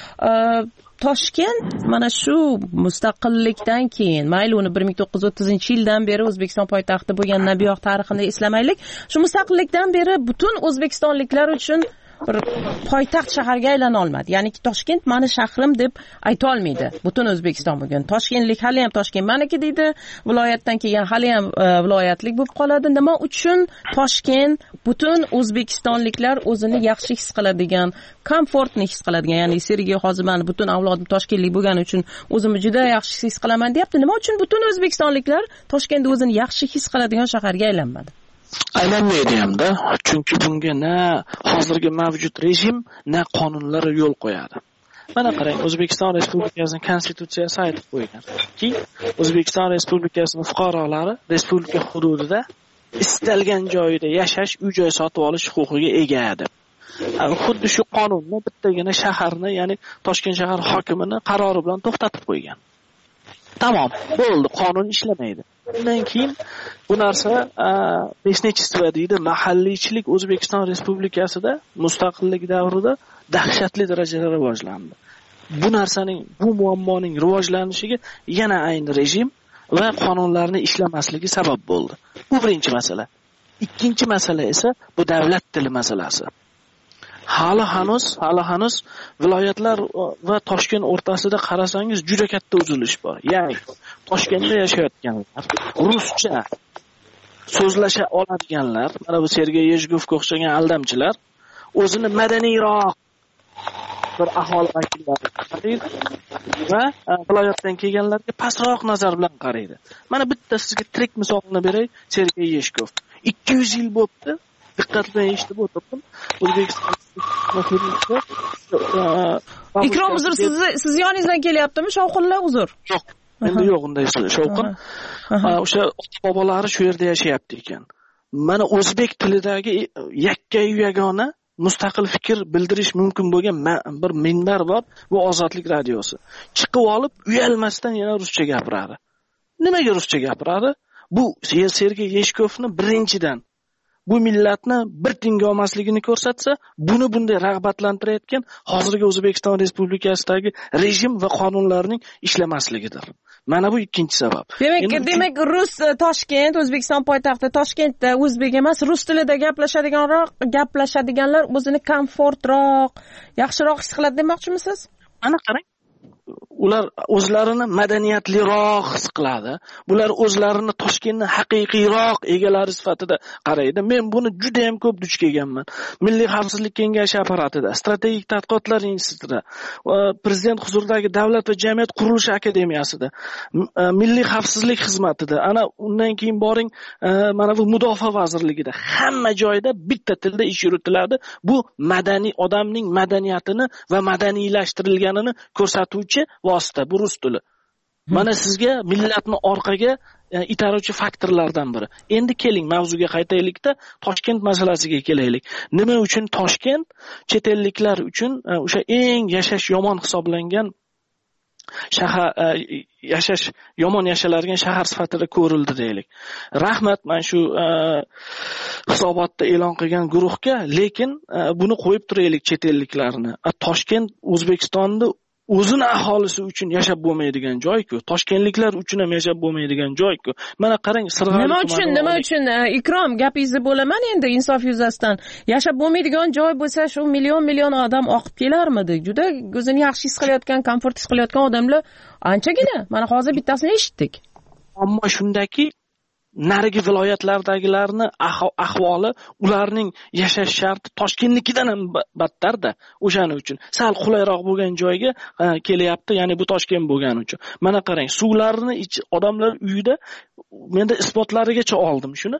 Speaker 9: Toshkent mana shu mustaqillikdan keyin, mayli uni 1930-yildan beri O'zbekiston poytaxti bo'lgandan buyoq tarixini eslamaylik, shu mustaqillikdan beri butun o'zbekistonliklar uchun bir poytaxt shaharga aylana olmadi. Ya'niki Toshkent mani shahrim deb ayta olmaydi. Butun O'zbekiston bugun Toshkentlik hali ham Toshkent maniki deydi, viloyatdan kelgan hali ham viloyatlik bo'lib qoladi. Nima uchun Toshkent butun o'zbekistonliklar o'zini yaxshi his qiladigan, komfortni his qiladigan, ya'ni Sergey hozir meni butun avlodim toshkentlik bo'lgani uchun o'zimni juda yaxshi his qilaman deyapti. Nima uchun butun o'zbekistonliklar Toshkentda o'zini yaxshi his qiladigan shaharga aylanmadi?
Speaker 12: Aylanmaydi hamda, chunki bunga na hozirgi mavjud rejim, na qonunlar yo'l qo'yadi. Mana qarang, O'zbekiston Respublikasining konstitutsiyasi aytib qo'yganki, O'zbekiston Respublikasining fuqarolari respublika hududida istalgan joyda yashash, uy-joy sotib olish huquqiga ega edi. Xuddi shu qonunni bittagina shaharni, ya'ni Toshkent shahar hokimining qarori bilan to'xtatib qo'ygan. Tamom, bo'ldi, qonun ishlamaydi. Undan keyin bu narsa besnechstva deydi, mahalliychilik O'zbekiston Respublikasida mustaqillik davrida dahshatli darajada rivojlandi. Bu narsaning, bu muammoning rivojlanishiga yana ayni rejim va qonunlarning ishlamasligi sabab bo'ldi. Bu birinchi masala. Ikkinchi masala esa bu davlat tili masalasi. Hali hanuz viloyatlar va Toshkent o'rtasida qarasangiz juda katta uzilish bor. Ya'ni Toshkentda yashayotganlar, ruscha so'zlasha oladiganlar, mana bu Sergey Yejgovga o'xshagan aldamchilar o'zini madaniyroq bir aholi vakillari qaraydi va viloyatdan kelganlarga pastroq nazar bilan qaraydi. Mana bitta sizga tirik misolni beray, Sergey Yejgov. 200 yil bo'ldi. Diqqat bilan eshitib o'tirdim. O'zbekiston
Speaker 9: Ikrom, uzr, siz yoningizdan kelyaptimi? Shovqinlar, uzr.
Speaker 12: Yo'q. Endi yo'q unday shovqin. O'sha ota-bobolari shu yerda yashayapti ekan. Mana o'zbek tilidagi yakka-yagona mustaqil fikr bildirish mumkin bo'lgan bir minbar bor, bu Ozodlik radiosi. Chiqib olib, uyalmasdan yana ruscha gapiradi. Nimaga ruscha gapiradi? Bu Sergey Yejgovni birinchidan bu millatni bir tinga olmasligini ko'rsatsa, buni bunday rag'batlantirayotgan hozirgi O'zbekiston Respublikasidagi rejim va qonunlarning ishlamasligidir. Mana bu ikkinchi sabab.
Speaker 9: Demak, rus Toshkent, O'zbekiston poytaxti Toshkentda o'zbek emas, rus tilida gaplashadiganlar o'zini komfortroq, yaxshiroq his qiladi demoqchimisiz?
Speaker 12: Ana qarang. Ular o'zlarini madaniyatliroq his qiladi. Bular o'zlarini Toshkentning haqiqiyroq egalari sifatida qaraydi. Men buni juda ham ko'p duch kelganman. Milliy xavfsizlik kengashi apparatida, strategik tadqiqotlar institutida, prezident huzuridagi davlat va jamiyat qurilishi akademiyasida, milliy xavfsizlik xizmatida, ana undan keyin boring, mana bu mudofaa vazirligida, hamma joyda bitta tilda ish yuritiladi. Bu madaniy odamning madaniyatini va madaniylashtirilganini ko'rsatuvchi vosita, bu rus tili. Mana sizga millatni orqaga itaruvchi faktorlardan biri. Endi keling mavzuga qaytaylikda, Toshkent masalasiga kelaylik. Nima uchun Toshkent chet elliklar uchun o'sha eng yashash yomon hisoblangan shahar, yomon yashaladigan shahar sifatida ko'rildi deylik. Rahmat mana shu hisobotda e'lon qilgan guruhga, lekin buni qo'yib turaylik chet elliklarni. Toshkent O'zbekistonda o'zini aholisi uchun yashab bo'lmaydigan joy-ku, toshkentliklar uchun ham yashab bo'lmaydigan joy-ku. Mana qarang, Sirg'ali
Speaker 9: nima uchun Ikrom, gapingizni bo'laman endi insof yuzasidan. Yashab bo'lmaydigan joy bo'lsa, shu million odam oqib kelarmidi? Juda o'zini yaxshi his qilayotgan, komfort his qilayotgan odamlar anchagina. Mana hozir bittasini eshitdik.
Speaker 12: Ammo shundaki, narigi viloyatlardagilarni ahvoli, ularning yashash sharti Toshkentnikidan ham battarda. O'shaning uchun sal qulayroq bo'lgan joyga kelyapti, ya'ni bu Toshkent bo'lgani uchun. Mana qarang, suvlarni odamlar uyida, menda isbotlarigacha oldim shuni.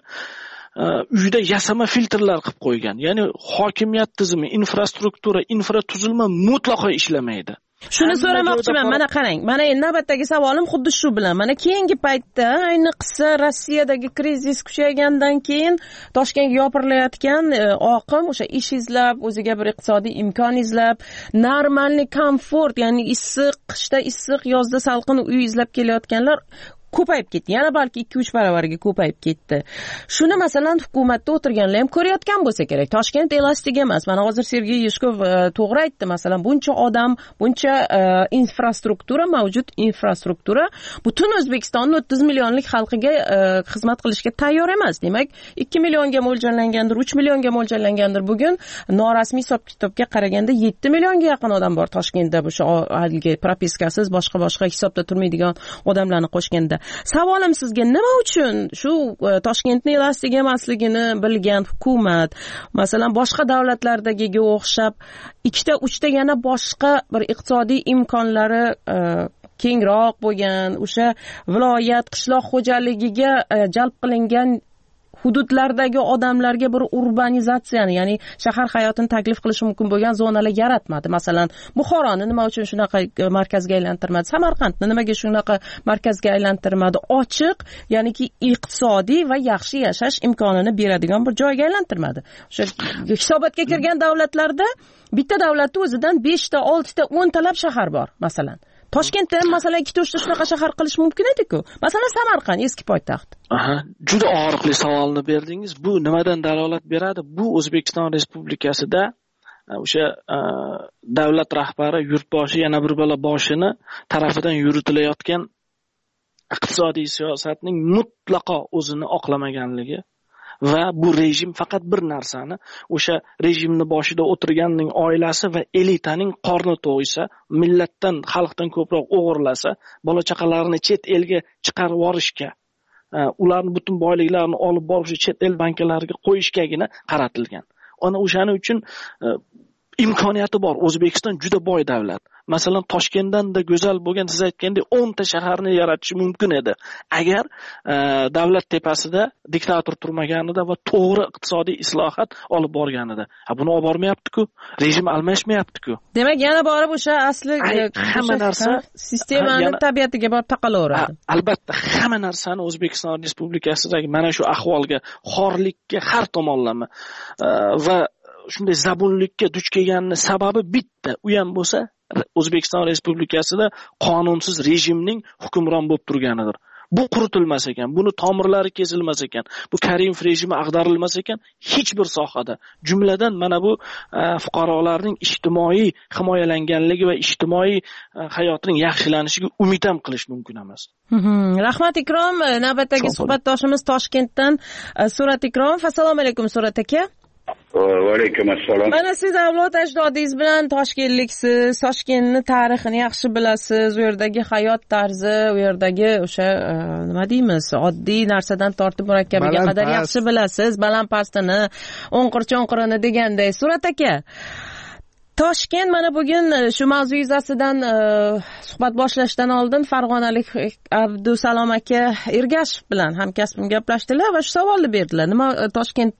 Speaker 12: Uyda yasama filtrlar qilib qo'ygan. Ya'ni hokimiyat tizimi, infrastruktura, infratuzilma mutlaqo ishlamaydi.
Speaker 9: Shuni so'ramoqchiman. Mana qarang. Mana endi navbatdagi savolim xuddi shu bilan. Mana keyingi paytda, ayniqsa Rossiyadagi krizis kuchaygandan keyin Toshkentga yopirilayotgan oqim o'sha ish izlab, o'ziga bir iqtisodiy imkon izlab, normalniy komfort, ya'ni issiq, qishda issiq, yozda salqin uy izlab kelayotganlar ko'payib ketdi. Yana balki 2-3 baravariga ko'payib ketdi. Shuni masalan hukumatda o'tirganlar ham ko'rayotgan bo'lsa kerak. Toshkent elastik emas. Mana hozir Sergey Yeshkov to'g'ri aytdi. Masalan, buncha odam, buncha infrastruktura mavjud, infrastruktura butun O'zbekistonning 30 millionlik xalqiga xizmat qilishga tayyor emas. Demak, 2 millionga mo'ljallangandir, 3 millionga mo'ljallangandir. Bugun norasmiy hisob-kitobga qaraganda 7 millionga yaqin odam bor Toshkentda. Bu shu haligi propiskasiz boshqa hisobda turmaydigan odamlarni qo'shganda. Savolim sizga, nima uchun shu Toshkentning elastik emasligini bilgan hukumat, masalan, boshqa davlatlardagiga o'xshab 2-3 yana boshqa bir iqtisodiy imkonlari kengroq bo'lgan, o'sha viloyat, qishloq xo'jaligiga jalb qilingan hududlardagi odamlarga bir urbanizatsiyani, ya'ni shahar hayotini taklif qilishi mumkin bo'lgan zonalar yaratmadi. Masalan, Buxoroni nima uchun shunaqa markazga aylantirmadi? Samarqandni nimaga shunaqa markazga aylantirmadi? Ochiq, ya'niki iqtisodiy va yaxshi yashash imkonini beradigan bir joyga aylantirmadi. O'sha hisobotga kirgan davlatlarda bitta davlatda o'zidan 5 ta, 6 ta, 10 talab shahar bor, masalan. Toshkentda ham masalan 2-3 ta shunaqa shahar qilish mumkin edi-ku. Masalan, Samarqand eski poytaxt.
Speaker 12: Juda og'riqli savolni berdingiz. Bu nimadan dalolat beradi? Bu O'zbekiston Respublikasida o'sha davlat rahbari, yurtboshi, yana bir bala boshini tarafidan yuritilayotgan iqtisodiy siyosatning mutlaqo o'zini oqlamaganligi va bu rejim faqat bir narsani, o'sha rejimni boshida o'tirganning oilasi va elitaning qorni to'ysa, millatdan, xalqdan ko'proq o'g'irlasa, bola chaqalarini chet elga chiqarib yuborishga, ularni butun boyliklarini olib borib chet el banklariga qo'yishgagina qaratilgan. Ana o'shaning uchun imkoniyati bor. O'zbekiston juda boy davlat. Masalan, Toshkentdan da go'zal bo'lgan, siz aytgandek 10 ta shaharni yaratish mumkin edi. Agar davlat tepasida diktator turmaganida va to'g'ri iqtisodiy islohot olib borganida. Buni olib bormayapti-ku. Rejim almashmayapti-ku.
Speaker 9: Demak, yana borib o'sha asli hamma narsa sistemaning tabiatiga borib taqalaveradi.
Speaker 12: Albatta, hamma narsani O'zbekiston Respublikasidagi mana shu ahvolga, xorlikka har tomonlama va shunday zabunlikka duch kelganning sababi bitta. U ham bo'lsa O'zbekiston Respublikasida qonunsiz rejimning hukmron bo'lib turganidir. Bu quritilmas ekan, buni tomirlari kesilmas ekan, bu Karimov rejimi ag'darilmas ekan, hech bir sohada, jumladan mana bu fuqarolarning ijtimoiy himoyalanganligi va ijtimoiy hayotining yaxshilanishiga umid ham qilish mumkin emas.
Speaker 9: Rahmat Ikrom, navbatdagi suhbatdoshimiz Toshkentdan Surat Ikrom. Assalomu alaykum Surat aka.
Speaker 13: Va alaykum assalom.
Speaker 9: Mana siz avlod ajdodingiz bilan toshkentliksiz, Toshkentni tarixini yaxshi bilasiz, u yerdagi hayot tarzi, u yerdagi o'sha nima deymiz, oddiy narsadan tortib murakkabiga qadar yaxshi bilasiz, baland-pastini, o'nqir-cho'nqirini deganday. Surat aka, Toshkent mana bugun shu mavzu yuzasidan suhbat boshlashdan oldin farg'onalik Abdusalom aka Ergashev bilan hamkasbim gaplashdilar va shu savolni berdilar. Nima Toshkent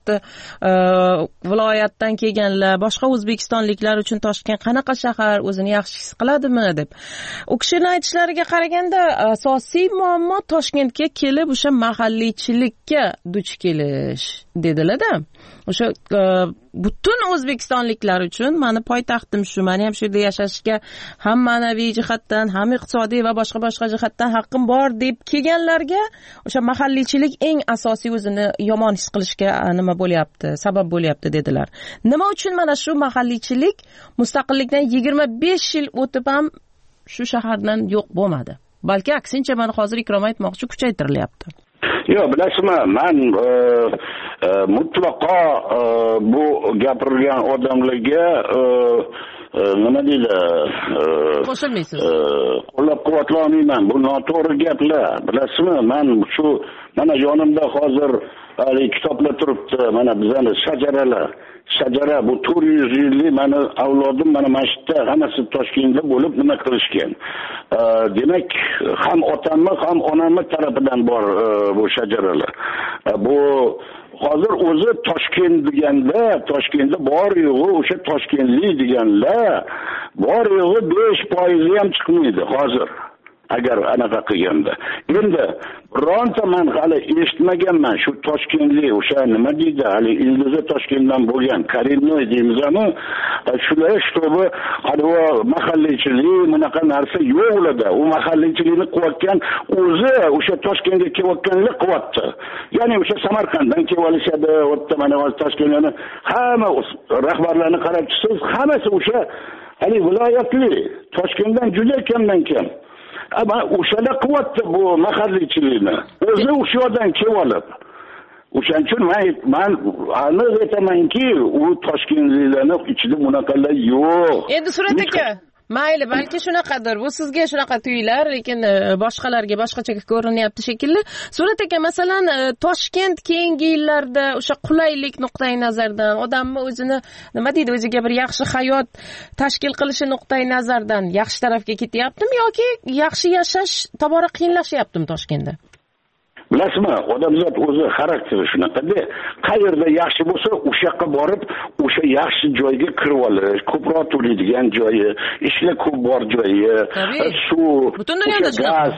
Speaker 9: viloyatdan kelganlar, boshqa o'zbekistonliklar uchun Toshkent qanaqa shahar, o'zini yaxshi his qiladimi deb. U kishining aytishlariga qaraganda asosiy muammo Toshkentga kelib o'sha mahalliychilikka duch kelish dedilar-da. O'sha butun o'zbekistonliklar uchun meni poytaxtim shu, meni ham shu yerda yashashga ham ma'naviy jihatdan, ham iqtisodiy va boshqa jihatdan haqqim bor deb kelganlarga o'sha mahalliychilik eng asosiy o'zini yomon his qilishga nima bo'lyapti, sabab bo'lyapti dedilar. Nima uchun mana shu mahalliychilik mustaqillikdan 25 yil o'tib ham shu shahardan yo'q bo'lmadi? Balki aksincha, mana hozir Ikrom aytmoqchi, kuchaytirilyapti.
Speaker 13: Yo'q, bilasizmi, men mutlaqo bu gapirilgan odamlarga nima deydi?
Speaker 9: Qo'shilmaysiz.
Speaker 13: qo'llab-quvvatlay olmayman. Bu noto'g'ri gaplar. Bilasizmi? Men shu mana yonimda hozir kitoblar turibdi. Mana bizani shajara bu 400 yillik meni avlodim mana masjidda hammasi Toshkentda bo'lib nima qilishgan. Demak, ham otamni, ham onamni tarafidan bor bu shajaralar. Bu hozir o'zi Toshkent deganda, Toshkentda bor yo'g'i o'sha Toshkentlik deganlar bor yo'g'i 5% ham chiqmaydi hozir. Agar anaqa qilganda. Endi bironta men hali eshitmaganman shu Toshkentlik o'sha nima deydi, hali Ildizi Toshkentdan bo'lgan Karimnoy deymizmi? Shular shtobi hali mahallichilik bunaqa narsa yo'q ularda. U mahallichilikni qilayotgan o'zi o'sha Toshkentga kelayotganlar qilyapti. Ya'ni o'sha Samarqanddan kelib olishadi, o'tda mana Toshkentni hamma rahbarlarni qarab chiqsangiz, hammasi o'sha hali viloyatli Toshkentdan juda kamdan kam. Ama o'shalar qilyapti bu mahallichilikni. O'zi o'sha yerdan kelib olib. O'shaning uchun men aniq aytamanki, u Toshkentliklarning ichida bunaqalar yo'q.
Speaker 9: Endi Surat aka, mayli, balki shunaqadir. Bu sizga shunaqa tuyular, lekin boshqalarga boshqacha ko'rinyapti shekilli. Surat aka, masalan, Toshkent keyingi yillarda o'sha qulaylik nuqtai nazardan, odamni o'zini nima deydi, o'ziga bir yaxshi hayot tashkil qilishi nuqtai nazardan yaxshi tarafga ketyaptimi yoki yaxshi yashash tobora qiyinlashyaptimi Toshkentda?
Speaker 13: Bilasizmi, odamzod o'zi xarakteri shunaqa-da, qayerda yaxshi bo'lsa, o'sha yoqqa borib, o'sha yaxshi joyga kirib olish, ko'proq to'laydigan joyi, ishlar ko'p bor joyi, suv,
Speaker 9: butun dunyoda shunaqa.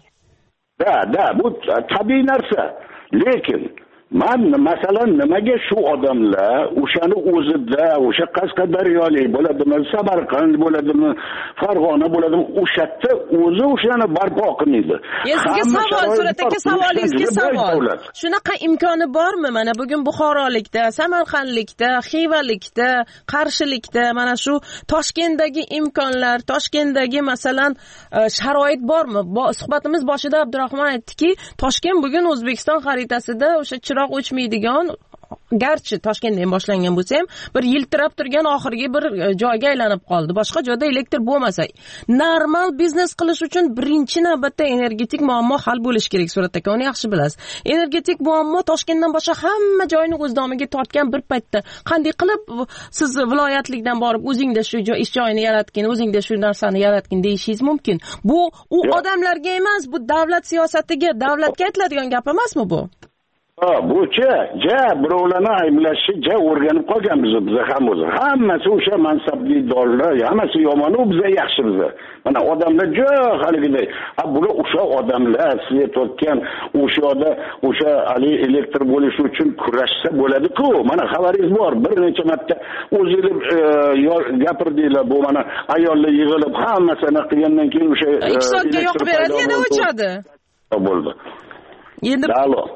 Speaker 13: Da, bu tabiiy narsa. Lekin men masalan nimaga shu odamlar o'shani o'zida, o'sha Qashqadaryolik bo'ladimi, Samarqand bo'ladimi, Farg'ona bo'ladimi, o'shatda o'zi o'shani barpo qilmaydi.
Speaker 9: Sizga savol, Surat aka, savolingizga savol. Shunaqa imkoni bormi? Mana bugun Buxorolikda, Samarqandlikda, Xivalikda, Qarshilikda mana shu Toshkentdagi imkonlar, Toshkentdagi masalan sharoit bormi? Suhbatimiz boshida Abdurahmon aytdiki, Toshkent bugun O'zbekiston xaritasida o'sha chiroq o'chmaydigan, garchi Toshkentdan boshlangan bo'lsa ham bir yiltirab turgan oxirgi bir joyga aylanib qoldi. Boshqa joyda elektr bo'lmasa, normal biznes qilish uchun birinchi navbatda energetik muammo hal bo'lishi kerak. Surat aka, uni yaxshi bilasiz. Energetik muammo Toshkentdan boshqa hamma joyni o'z nomiga tortgan bir paytda qanday qilib siz viloyatlikdan borib o'zingda shu ish joyini yaratgin, o'zingda shu narsani yaratgin deyishingiz mumkin. Bu u odamlarga emas, bu davlat siyosatiga, davlatga aytiladigan gap emasmi bu?
Speaker 13: Bu-chi, birovlarni ayblashi o'rganib qolgan biz ham o'zi. Hammasi o'sha mansabli dollar, hammasi yomon, u bizga yaxshi bizga. Mana odamlar haligiday. Bular o'sha odamlar siz aytayotgan o'sha yerda o'sha elektr bo'lishi uchun kurashsa bo'ladi-ku. Mana xabaringiz bor, bir necha marta o'zingiz gapirdinglar, bu mana ayollar yig'ilib hammasini qilgandan keyin o'sha
Speaker 9: 2 soatga yoqib beradi, yana o'chadi.
Speaker 13: Bo'ldi.
Speaker 9: Endi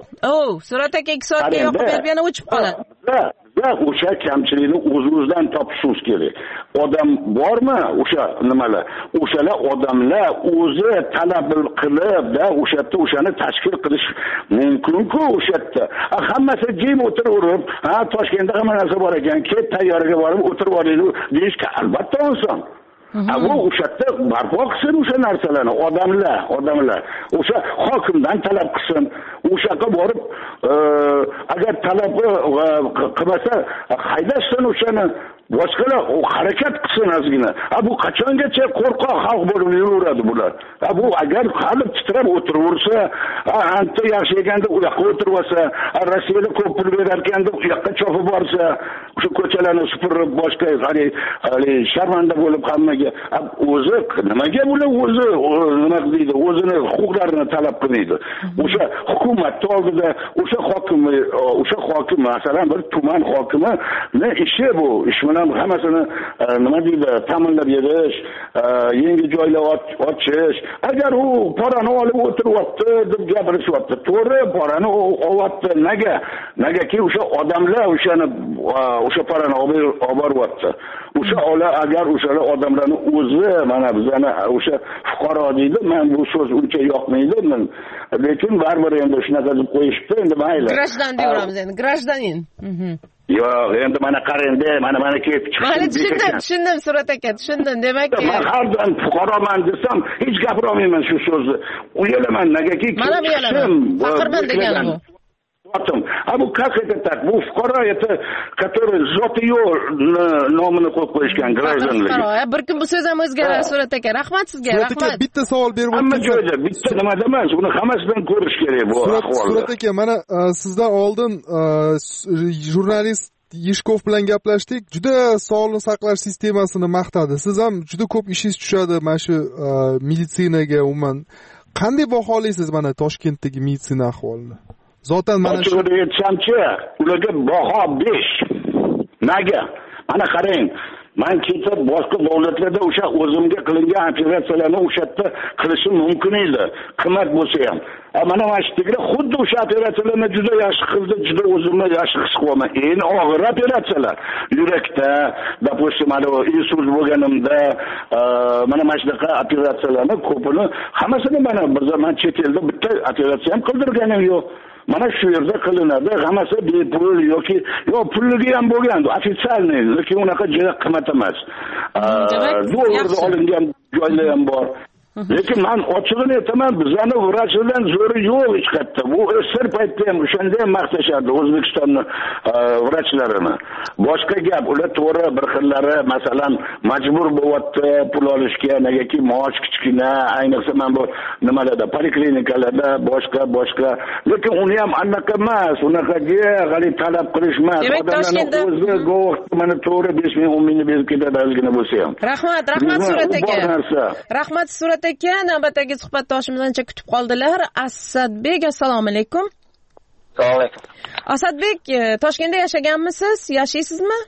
Speaker 9: Surat aka 2 soatga yoqib berib yana o'chib qoladi.
Speaker 13: O'sha kamchilikni o'z-o'zidan topishimiz kerak. Odam bormi o'sha nimalar? O'shalar odamlar o'zi talab qilib, o'sha yerda o'shani tashkil qilish mumkin-ku o'sha yerda. Hammasi jim o'tirib, Toshkentda hamma narsa bor ekan, ket tayyoraga borib o'tirib olaylik deyishga albatta oson. Bu o'sha yerda barpo qilsin o'sha narsalarni, odamlar. O'sha hokimdan talab qilsin. O'sha yoqqa borib, agar talab qilmasa, haydashsin o'shani. Boshqalar harakat qilsin ozgina. Bu qachongacha qo'rqoq xalq bo'lib yuraveradi bular. Bu agar hali titrab o'tiraversa, anta yaxshi ekanda u yoqqa o'tirib olsa, Rossiyada ko'p pul berar ekanda u yoqqa chopib borsa, shu ko'chalarni supurib boshqa sharmanda bo'lib hammaga o'zi nimaga bular o'zi nima deydi, o'zini huquqlarini talab qilmaydi. O'sha hukumat oldida o'sha hokim masalan bir tuman hokimi ishi bu, ish bilan hammasini nima deydi, ta'minlab berish, yangi joylar ochish. Agar u parani olib o'tiryapti deb gapirishyapti, to'g'ri, parani olyapti. Negaki o'sha odamlar o'sha parani olib boryapti. Agar o'shalar odamlarni o'zi mana bizani o'sha fuqaro deydi, men bu so'z uncha yoqmaydi, lekin baribir endi shunaqa deb qo'yishibdi, endi mayli.
Speaker 9: Grajdan deyveramiz endi, grajdanin.
Speaker 13: Yo'q, endi mana qarang-da, mana kelib chiqdi.
Speaker 9: Tushundim Surat aka, tushundim. Demak,
Speaker 13: men har doim fuqaroman desam, hech gapira olmayman shu so'zni. Uyalaman, negaki?
Speaker 9: Mana bu uyalaman. Faqirman degani bu.
Speaker 13: Bu как это так? Bu fuqaro eti, который zoti yo'q nomini qo'yib qo'yishgan gражданlik.
Speaker 9: Bir kun bu so'z ham o'zgaradi Surat aka. Rahmat sizga, rahmat.
Speaker 8: Bitta savol berib
Speaker 13: o'tdim. Hamma joyda bitta nima emas, uni hammasidan ko'rish kerak bu ahvolni.
Speaker 8: Surat aka, mana sizdan oldin jurnalist Yishkov bilan gaplashdik. Juda sog'liqni saqlash sistemasini maqtadi. Siz ham juda ko'p ishingiz tushadi mana shu meditsinaga umuman. Qanday baholaysiz mana Toshkentdagi meditsina ahvolini? Zotan mana shu
Speaker 13: aytsamchi, ularga baho 5. Nega? Mana qarang, men ketib boshqa davlatlarda o'sha o'zimga qilingan operatsiyalarni o'sha yerda qilishim mumkin edi, qimmat bo'lsa ham. Mana masjidga xuddi o'sha operatsiyalarni juda yaxshi qildi, juda o'zimni yaxshi his qilaman. Eng og'ir operatsiyalar yurakda, допустим, mana insult bo'lganimda, mana shunaqa operatsiyalarni ko'pini hammasini mana men chet elda bitta operatsiya ham qildirganim yo'q. Mana shu yerda qilinadi, hammasi bepul yoki pulligi ham bo'lgan, ofitsialniy, lekin unaqa juda qimmat emas. Dollarda olingan joylar ham bor. Lekin men ochig'ini aytaman, bizani vrachlardan zo'ri yo'q hech qayerda. Bu sir paytda ham o'shanda ham maqtashardi O'zbekistonning vrachlarini. Boshqa gap, ular to'g'ri bir xillari, masalan, majbur bo'lyapti pul olishga, negaki maosh kichkina, ayniqsa men bu nimalarda, poliklinikalarda, boshqa. Lekin uni ham anaqa emas, unaqaga g'alib talab qilishmas. Odamlarning o'zi go'q mana to'g'ri 5 ming, 10 mingni berib ketadi ozgina bo'lsa ham.
Speaker 9: Rahmat Surat aka. Rahmat Surat aka, navbatdagi suhbatdoshimiz ancha kutib qoldilar. Asadbek, assalomu alaykum.
Speaker 14: Assalomu alaykum.
Speaker 9: Asadbek, Toshkentda yashaganmisiz? Yashaysizmi?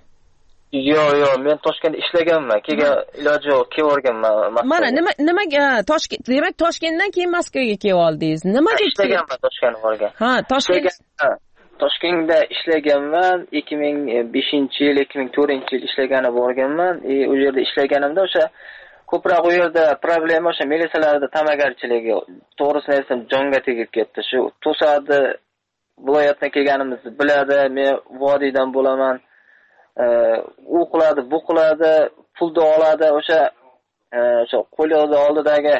Speaker 14: Yo'q, men Toshkentda ishlaganman. Keyin iloji yo'q, kelib o'rganman.
Speaker 9: Mana nimaga Toshkent, demak Toshkentdan keyin Moskvaga kelib oldingiz. Nimaga
Speaker 14: ishlaganman Toshkentga borgan?
Speaker 9: Ha,
Speaker 14: Toshkentda ishlaganman 2005-yil, 2004-yil ishlagani borganman. O yerda ishlaganimda o'sha ko'proq u yerda problema o'sha militsiyalarda ta'magarchiligi, to'g'risini aytsam, jonga tegib ketdi. Shu to'sadi, viloyatdan kelganimizni biladi, men vodiydan bo'laman. U qiladi, bu qiladi, pulni oladi, o'sha qo'lyozda oldidagi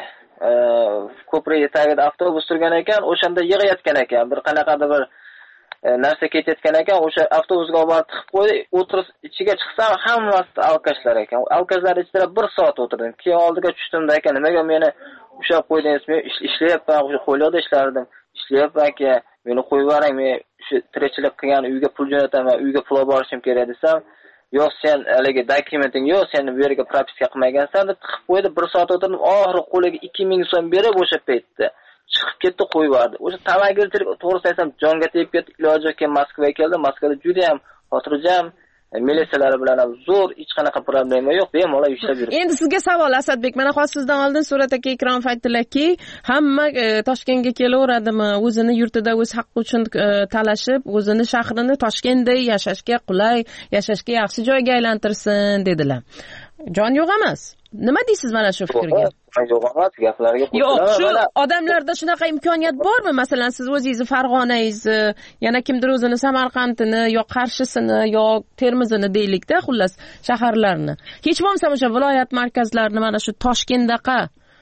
Speaker 14: ko'prik tagida avtobus turgan ekan, o'shanda yig'ayotgan ekan. Bir qanaqadir bir narsa ketayotgan ekan, o'sha avtobusga olib tiqib qo'ydi, o'tirish ichiga chiqsam hammasi alkashlar ekan. Alkashlar ichida 1 soat o'tirdim. Keyin oldiga tushdimda ekan, nimaga meni ushlab qo'ydingiz? Men ishlayapman, o'sha qo'lyozda ishlardim. Ishlayapman-ki, meni qo'yib yuboring, men shu tirikchilik qilgan uyga pul jo'nataman, uyga pul olib borishim kerak desam, yo'q, sen haligi dokumenting yo'q, sen bu yerga propiska qilmagansan deb tiqib qo'ydi. 1 soat o'tirdim, oxiri qo'liga 2000 so'm berib o'sha paytda chiqib ketdi, qo'yib yubordi. O'sha tamagirchilik, to'g'risi aytsam, jonga tegib ketdi. Iloji yo'q, Moskvaga keldim. Moskvada juda ham xotirjam, militsiyalar bilan ham zo'r, hech qanaqa problema yo'q, bemalol ishlab yuribdi.
Speaker 9: Endi sizga savol, Asadbek, mana hozir sizdan oldin Surat aka Ikrom aytdilarki, hamma Toshkentga kelaveradimi, o'zini yurtida o'z haqqi uchun talashib, o'zini shahrini Toshkentda yashashga qulay, yashashga yaxshi joyga aylantirsin dedilar. Jon yo'q emas. Nima deysiz mana shu fikrga?
Speaker 14: Yo'q emas, gaplarga
Speaker 9: yo'q, shu odamlarda shunaqa imkoniyat bormi? Masalan, siz o'zingizni Farg'onangizni, yana kimdir o'zini Samarqandini yo Qarshisini yo Termizini deylikda, xullas shaharlarni. Hech bo'lmasa o'sha viloyat markazlarini mana shu Toshkentdaqa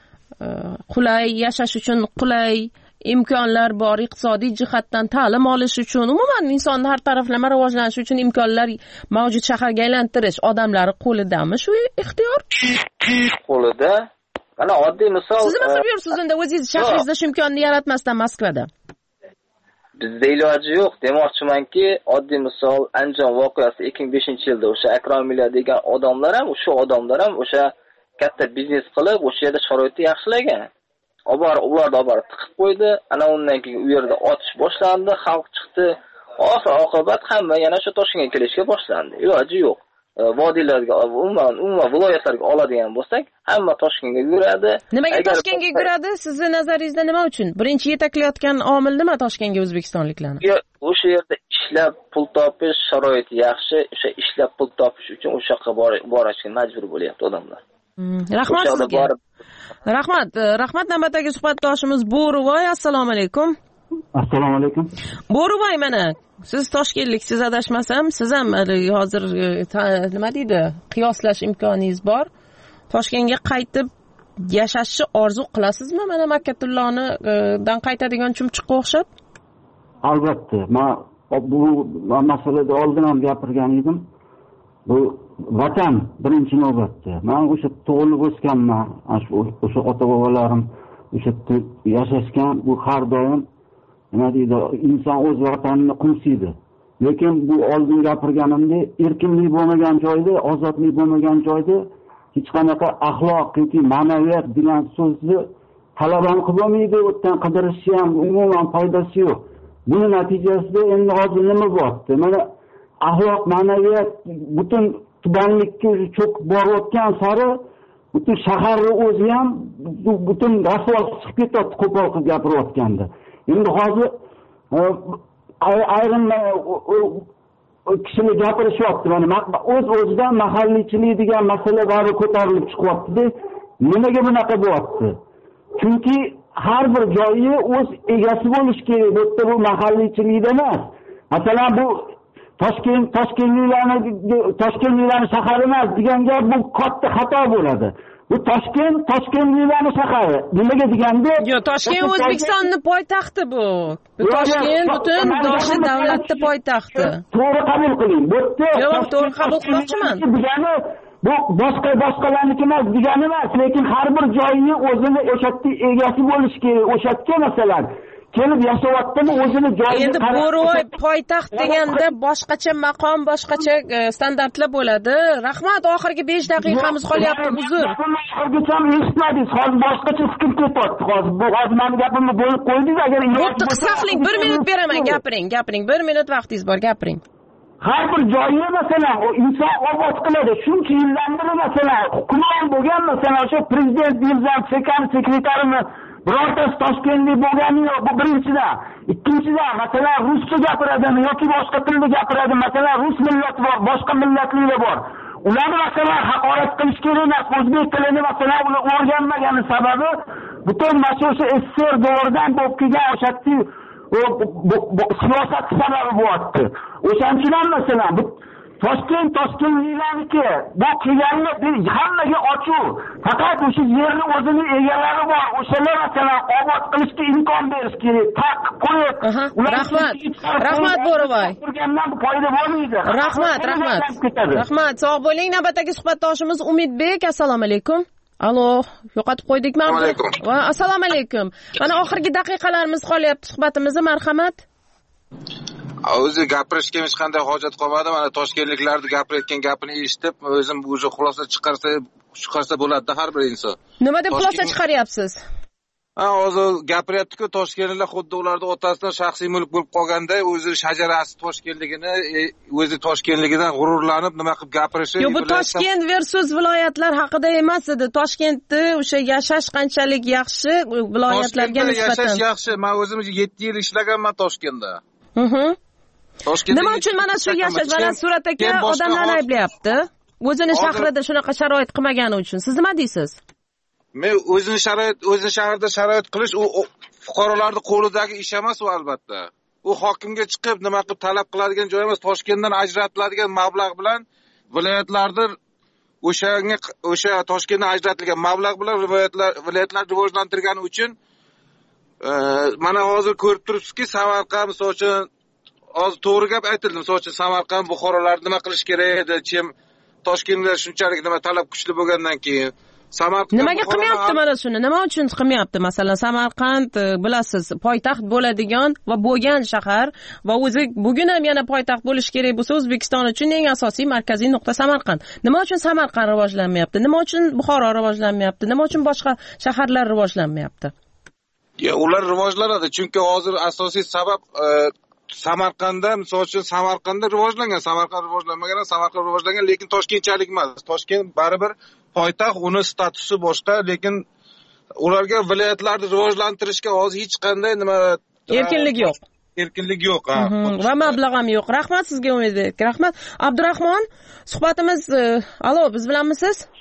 Speaker 9: qulay, yashash uchun qulay imkonlar bor, iqtisodiy jihatdan ta'lim olish uchun, umuman insonni har taraflama rivojlanishi uchun imkonlar mavjud shaharga aylantirish odamlari qo'lidami shu ixtiyor?
Speaker 14: Qo'lida. Mana oddiy misol.
Speaker 9: Siz nima qilib yursiz unda o'zingiz shahringizda shu imkonni yaratmasdan Moskvada?
Speaker 14: Bizda iloji yo'q, demoqchimanki, oddiy misol Andijon voqeasi 2005-yilda o'sha Akromillar degan odamlar ham, o'sha odamlar ham o'sha katta biznes qilib, o'sha yerda sharoitni yaxshilagan. Ularni olib tiqib qo'ydi. Ana undan keyin u yerda otish boshlandi, xalq chiqdi. Oxir-oqibat hamma yana shu Toshkentga kelishga boshlandi. Iloji yo'q. Vodiylarga, umuman viloyatlarga oladigan bo'lsak, hamma Toshkentga yuradi.
Speaker 9: Nimaga Toshkentga yuradi? Sizning nazaringizda nima uchun? Birinchi yetaklayotgan omil nima Toshkentga o'zbekistonliklarni?
Speaker 14: O'sha yerda ishlab pul topish sharoiti yaxshi, o'sha ishlab pul topish uchun o'sha yoqqa borishga majbur bo'lyapti odamlar.
Speaker 9: Rahmat sizga. Rahmat navbatdagi suhbatdoshimiz Bo'rivoy, assalomu alaykum.
Speaker 15: Assalomu alaykum.
Speaker 9: Bo'ribay, mana siz toshkentliksiz adashmasam, siz ham hozir nima deydi, qiyoslash imkoningiz bor. Toshkentga qaytib yashashni orzu qilasizmi? Mana Makkatullonidan qaytadigan chumchuqqa o'xshab?
Speaker 15: Albatta. Men bu masalada oldin ham gapirgan edim. Bu vatan birinchi navbatda. Men o'sha tug'ilib o'sganman. O'sha ota-bobolarim o'sha yerda yashashgan. Bu har doim nima deydi, inson o'z vatanini qumsiydi. Lekin bu oldin gapirganimdek, erkinlik bo'lmagan joyda, ozodlik bo'lmagan joyda hech qanaqa axloq yoki ma'naviyat degan so'zni talab ham qilolmaydi, o'tdan qidirishni ham umuman foydasi yo'q. Buni natijasida endi hozir nima bo'lyapti? Mana axloq, ma'naviyat butun tubanlikka cho'kib borayotgan sari butun shaharni o'zi ham butun rasvo chiqib ketyapti, qo'pol qilib gapirayotganda. Endi hozir ayrim kishilar gapirishyapti, mana o'z-o'zidan mahalliychilik degan masala bari ko'tarilib chiqyapti-da. Nimaga bunaqa bo'lyapti? Chunki har bir joyi o'z egasi bo'lish kerak. Bu yerda bu mahalliychilikda emas. Masalan, bu Toshkentliklarni shahar emas degan gap bu katta xato bo'ladi. Bu Toshkentliklarni shahari. Nimaga deganda?
Speaker 9: Yo'q, Toshkent O'zbekistonning poytaxti bu. Toshkent butun boshli davlatning poytaxti.
Speaker 15: To'g'ri qabul qiling. Bu yerda
Speaker 9: yo'q, to'g'ri qabul qilmoqchiman.
Speaker 15: Degani bu boshqalarniki emas degani emas, lekin har bir joyni o'zini o'sha yerda egasi bo'lish kerak. O'sha yerga masalan kelib yashayaptimi, o'zini joyiga.
Speaker 9: Endi Bo'rivoy poytaxt deganda boshqacha maqom, boshqacha standartlar bo'ladi. Rahmat, oxirgi 5 daqiqamiz qolyapti, uzr.
Speaker 15: Oxirgacha ham eshitmadingiz. Hozir boshqacha fikr ketyapti. Hozir meni gapimni bo'lib qo'ydingiz. Agar
Speaker 9: bo'pti, qisqa qiling, 1 minut beraman, gapiring. 1 minut vaqtingiz bor, gapiring.
Speaker 15: Har bir joyni masalan inson obod qiladi. Shuncha yildan beri masalan hukmron bo'lgan, masalan o'sha prezident Mirzam Sekan sekretarini birortasi Toshkentlik bo'lgani yo'q. Bu birinchidan. Ikkinchidan, masalan ruscha gapiradimi yoki boshqa tilda gapiradimi? Masalan rus millati bor, boshqa millatlilar bor. Ularni masalan haqorat qilish kerak emas. O'zbek tilini masalan ular o'rganmagani sababi butun mana o'sha SSR davridan bo'lib kelgan o'sha siyosat sababi bo'lyapti. O'shancha ham masalan bu Toshkentliklarniki bu kelganlik hammaga ochiq. Faqat o'sha yerni o'zining egalari bor. O'shalar masalan obod qilishga imkon berish kerak. Taqiq qo'yib,
Speaker 9: Rahmat Bo'rivoy.
Speaker 15: Turgandan foyda bo'lmaydi.
Speaker 9: Rahmat, sog' bo'ling. Navbatdagi suhbatdoshimiz Umidbek, assalomu alaykum. Alo, yo'qotib qo'ydikmi? Va assalomu alaykum. Mana oxirgi daqiqalarimiz qolyapti suhbatimizni, marhamat.
Speaker 1: O'zi gapirishga hech qanday hojat qolmadi. Mana toshkentliklarni gapirayotgan gapini eshitib, o'zim o'zi xulosa chiqarsa bo'ladi har bir inson.
Speaker 9: Nima deb xulosa chiqaryapsiz?
Speaker 1: Hozir gapiryapti-ku, toshkentliklar xuddi ularning otasidan shaxsiy mulk bo'lib qolganda, o'zi shajarasi toshkentligini, o'zi toshkentligidan g'ururlanib nima qilib gapirishi.
Speaker 9: Yo'q, bu Toshkent versus viloyatlar haqida emas edi. Toshkentda o'sha yashash qanchalik yaxshi viloyatlarga nisbatan.
Speaker 1: Yashash yaxshi. Men o'zim 7 yil ishlaganman Toshkentda.
Speaker 9: Nima uchun mana shu yashash, mana Surat aka odamlarni ayblayapti? O'zini shahrida shunaqa sharoit qilmagani uchun. Siz nima deysiz?
Speaker 1: Men o'zini shaharda sharoit qilish u fuqarolarning qo'lidagi ish emas u albatta. U hokimga chiqib nima qilib talab qiladigan joy emas. Toshkentdan ajratiladigan mablag' bilan viloyatlarda o'sha Toshkentdan ajratilgan mablag' bilan viloyatlar rivojlantirgani uchun mana hozir ko'rib turibsizki, Samarqand misol uchun hozir to'g'ri gap aytildi. Misol uchun Samarqand Buxorolar nima qilish kerak edi? Toshkentda shunchalik nima talab kuchli bo'lgandan keyin
Speaker 9: nimaga qilmayapti mana shuni? Nima uchun qilmayapti? Masalan, Samarqand bilasiz, poytaxt bo'ladigan va bo'lgan shahar va o'zi bugun ham yana poytaxt bo'lish kerak bo'lsa, O'zbekiston uchun eng asosiy markaziy nuqta Samarqand. Nima uchun Samarqand rivojlanmayapti? Nima uchun Buxoro rivojlanmayapti? Nima uchun boshqa shaharlar rivojlanmayapti?
Speaker 1: Ular rivojlanadi, chunki hozir asosiy sabab Samarqandda, misol uchun Samarqandda rivojlangan, Samarqand rivojlanmagan, Samarqand rivojlangan, lekin Toshkentchalik emas. Toshkent baribir poytaxt, uni statusi boshqa, lekin ularga viloyatlarni rivojlantirishga hozir hech qanday nima
Speaker 9: erkinlik yo'q.
Speaker 1: Erkinlik yo'q,
Speaker 9: va mablag' ham yo'q. Rahmat sizga, Umidbek. Rahmat. Abdurahmon, suhbatimiz alo, biz bilanmisiz?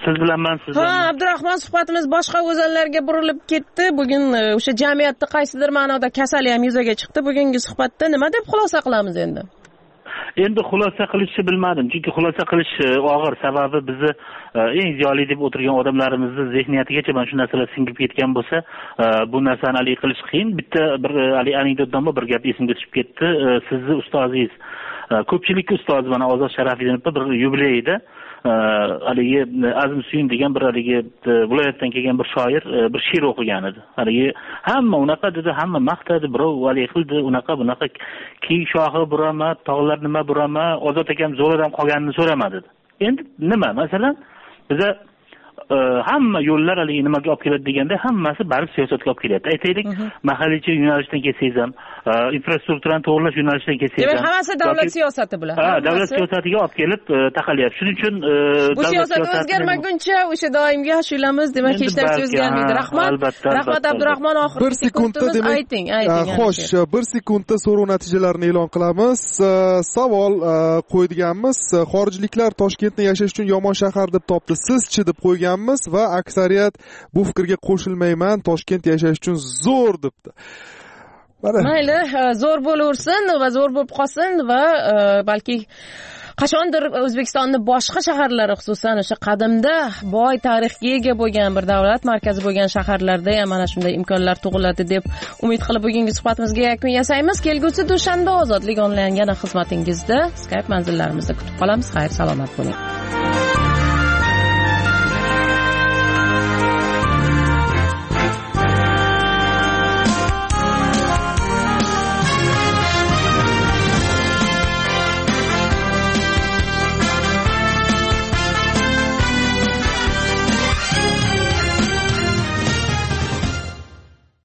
Speaker 4: siz bilanman siz
Speaker 9: ha Abdurahmon suhbatimiz boshqa o'zanlarga burilib ketdi. Bugun o'sha jamiyatda qaysidir ma'noda kasali ham yuzaga chiqdi. Bugungi suhbatda nima deb xulosa qilamiz endi?
Speaker 4: Endi xulosa qilishni bilmadim, chunki xulosa qilish og'ir. Sababi bizni eng ziyoli deb o'tirgan odamlarimizni zehniyatigacha mana shu narsalar singib ketgan bo'lsa, bu narsani hali qilish qiyin. Bitta bir hali anekdotdan bir gap esimga tushib ketdi. Sizni ustozingiz, ko'pchilikka ustoz mana Ozod Sharafiddinov bir yubileyida haligi Azim Suyun degan bir haligi viloyatdan kelgan bir shoir bir she'r o'qigan edi. Haligi hamma unaqa dedi, hamma maqtadi, birov haligi qildi, unaqa bunaqa keng shoxi burama, tog'lar nima burama, Ozod akam zo'radan qolganini so'ramadi dedi. Endi nima? Masalan, biza hamma yo'llar haligi nimaga olib keladi deganda hammasi baribir siyosatga olib kelyapti. Aytaylik, mahalliy yo'nalishdan kelsangiz ham, infrastrukturani to'g'irlash yo'nalishidan kelsangiz ham.
Speaker 9: Demak, hammasi davlat siyosati bilan.
Speaker 4: Ha, davlat siyosatiga olib kelib taqalyapti. Shuning uchun
Speaker 9: bu siyosat o'zgarmaguncha o'sha doimgi hech yuramiz, demak hech narsa o'zgarmaydi. Rahmat. Rahmat Abdurahmon, oxirgi
Speaker 7: bir sekundda demak.
Speaker 9: Ayting.
Speaker 7: Xo'sh, bir sekundda so'rov natijalarini e'lon qilamiz. Savol qo'yganmiz. Xorijliklar Toshkentni yashash uchun yomon shahar deb topdi. Siz-chi deb qo'ygan va aksariyat bu fikrga qo'shilmayman, Toshkent yashash uchun zo'r debdi.
Speaker 9: Mayli, zo'r bo'laversin va zo'r bo'lib qolsin va balki qachondir O'zbekistonning boshqa shaharlari, xususan o'sha qadimda boy tarixga ega bo'lgan bir davlat markazi bo'lgan shaharlarda ham mana shunday imkonlar tug'iladi deb umid qilib bugungi suhbatimizga yakun yasaymiz. Kelgusi dushanba Ozodlik onlayn yana xizmatingizda Skype manzillarimizda kutib qolamiz. Xayr, salomat bo'ling.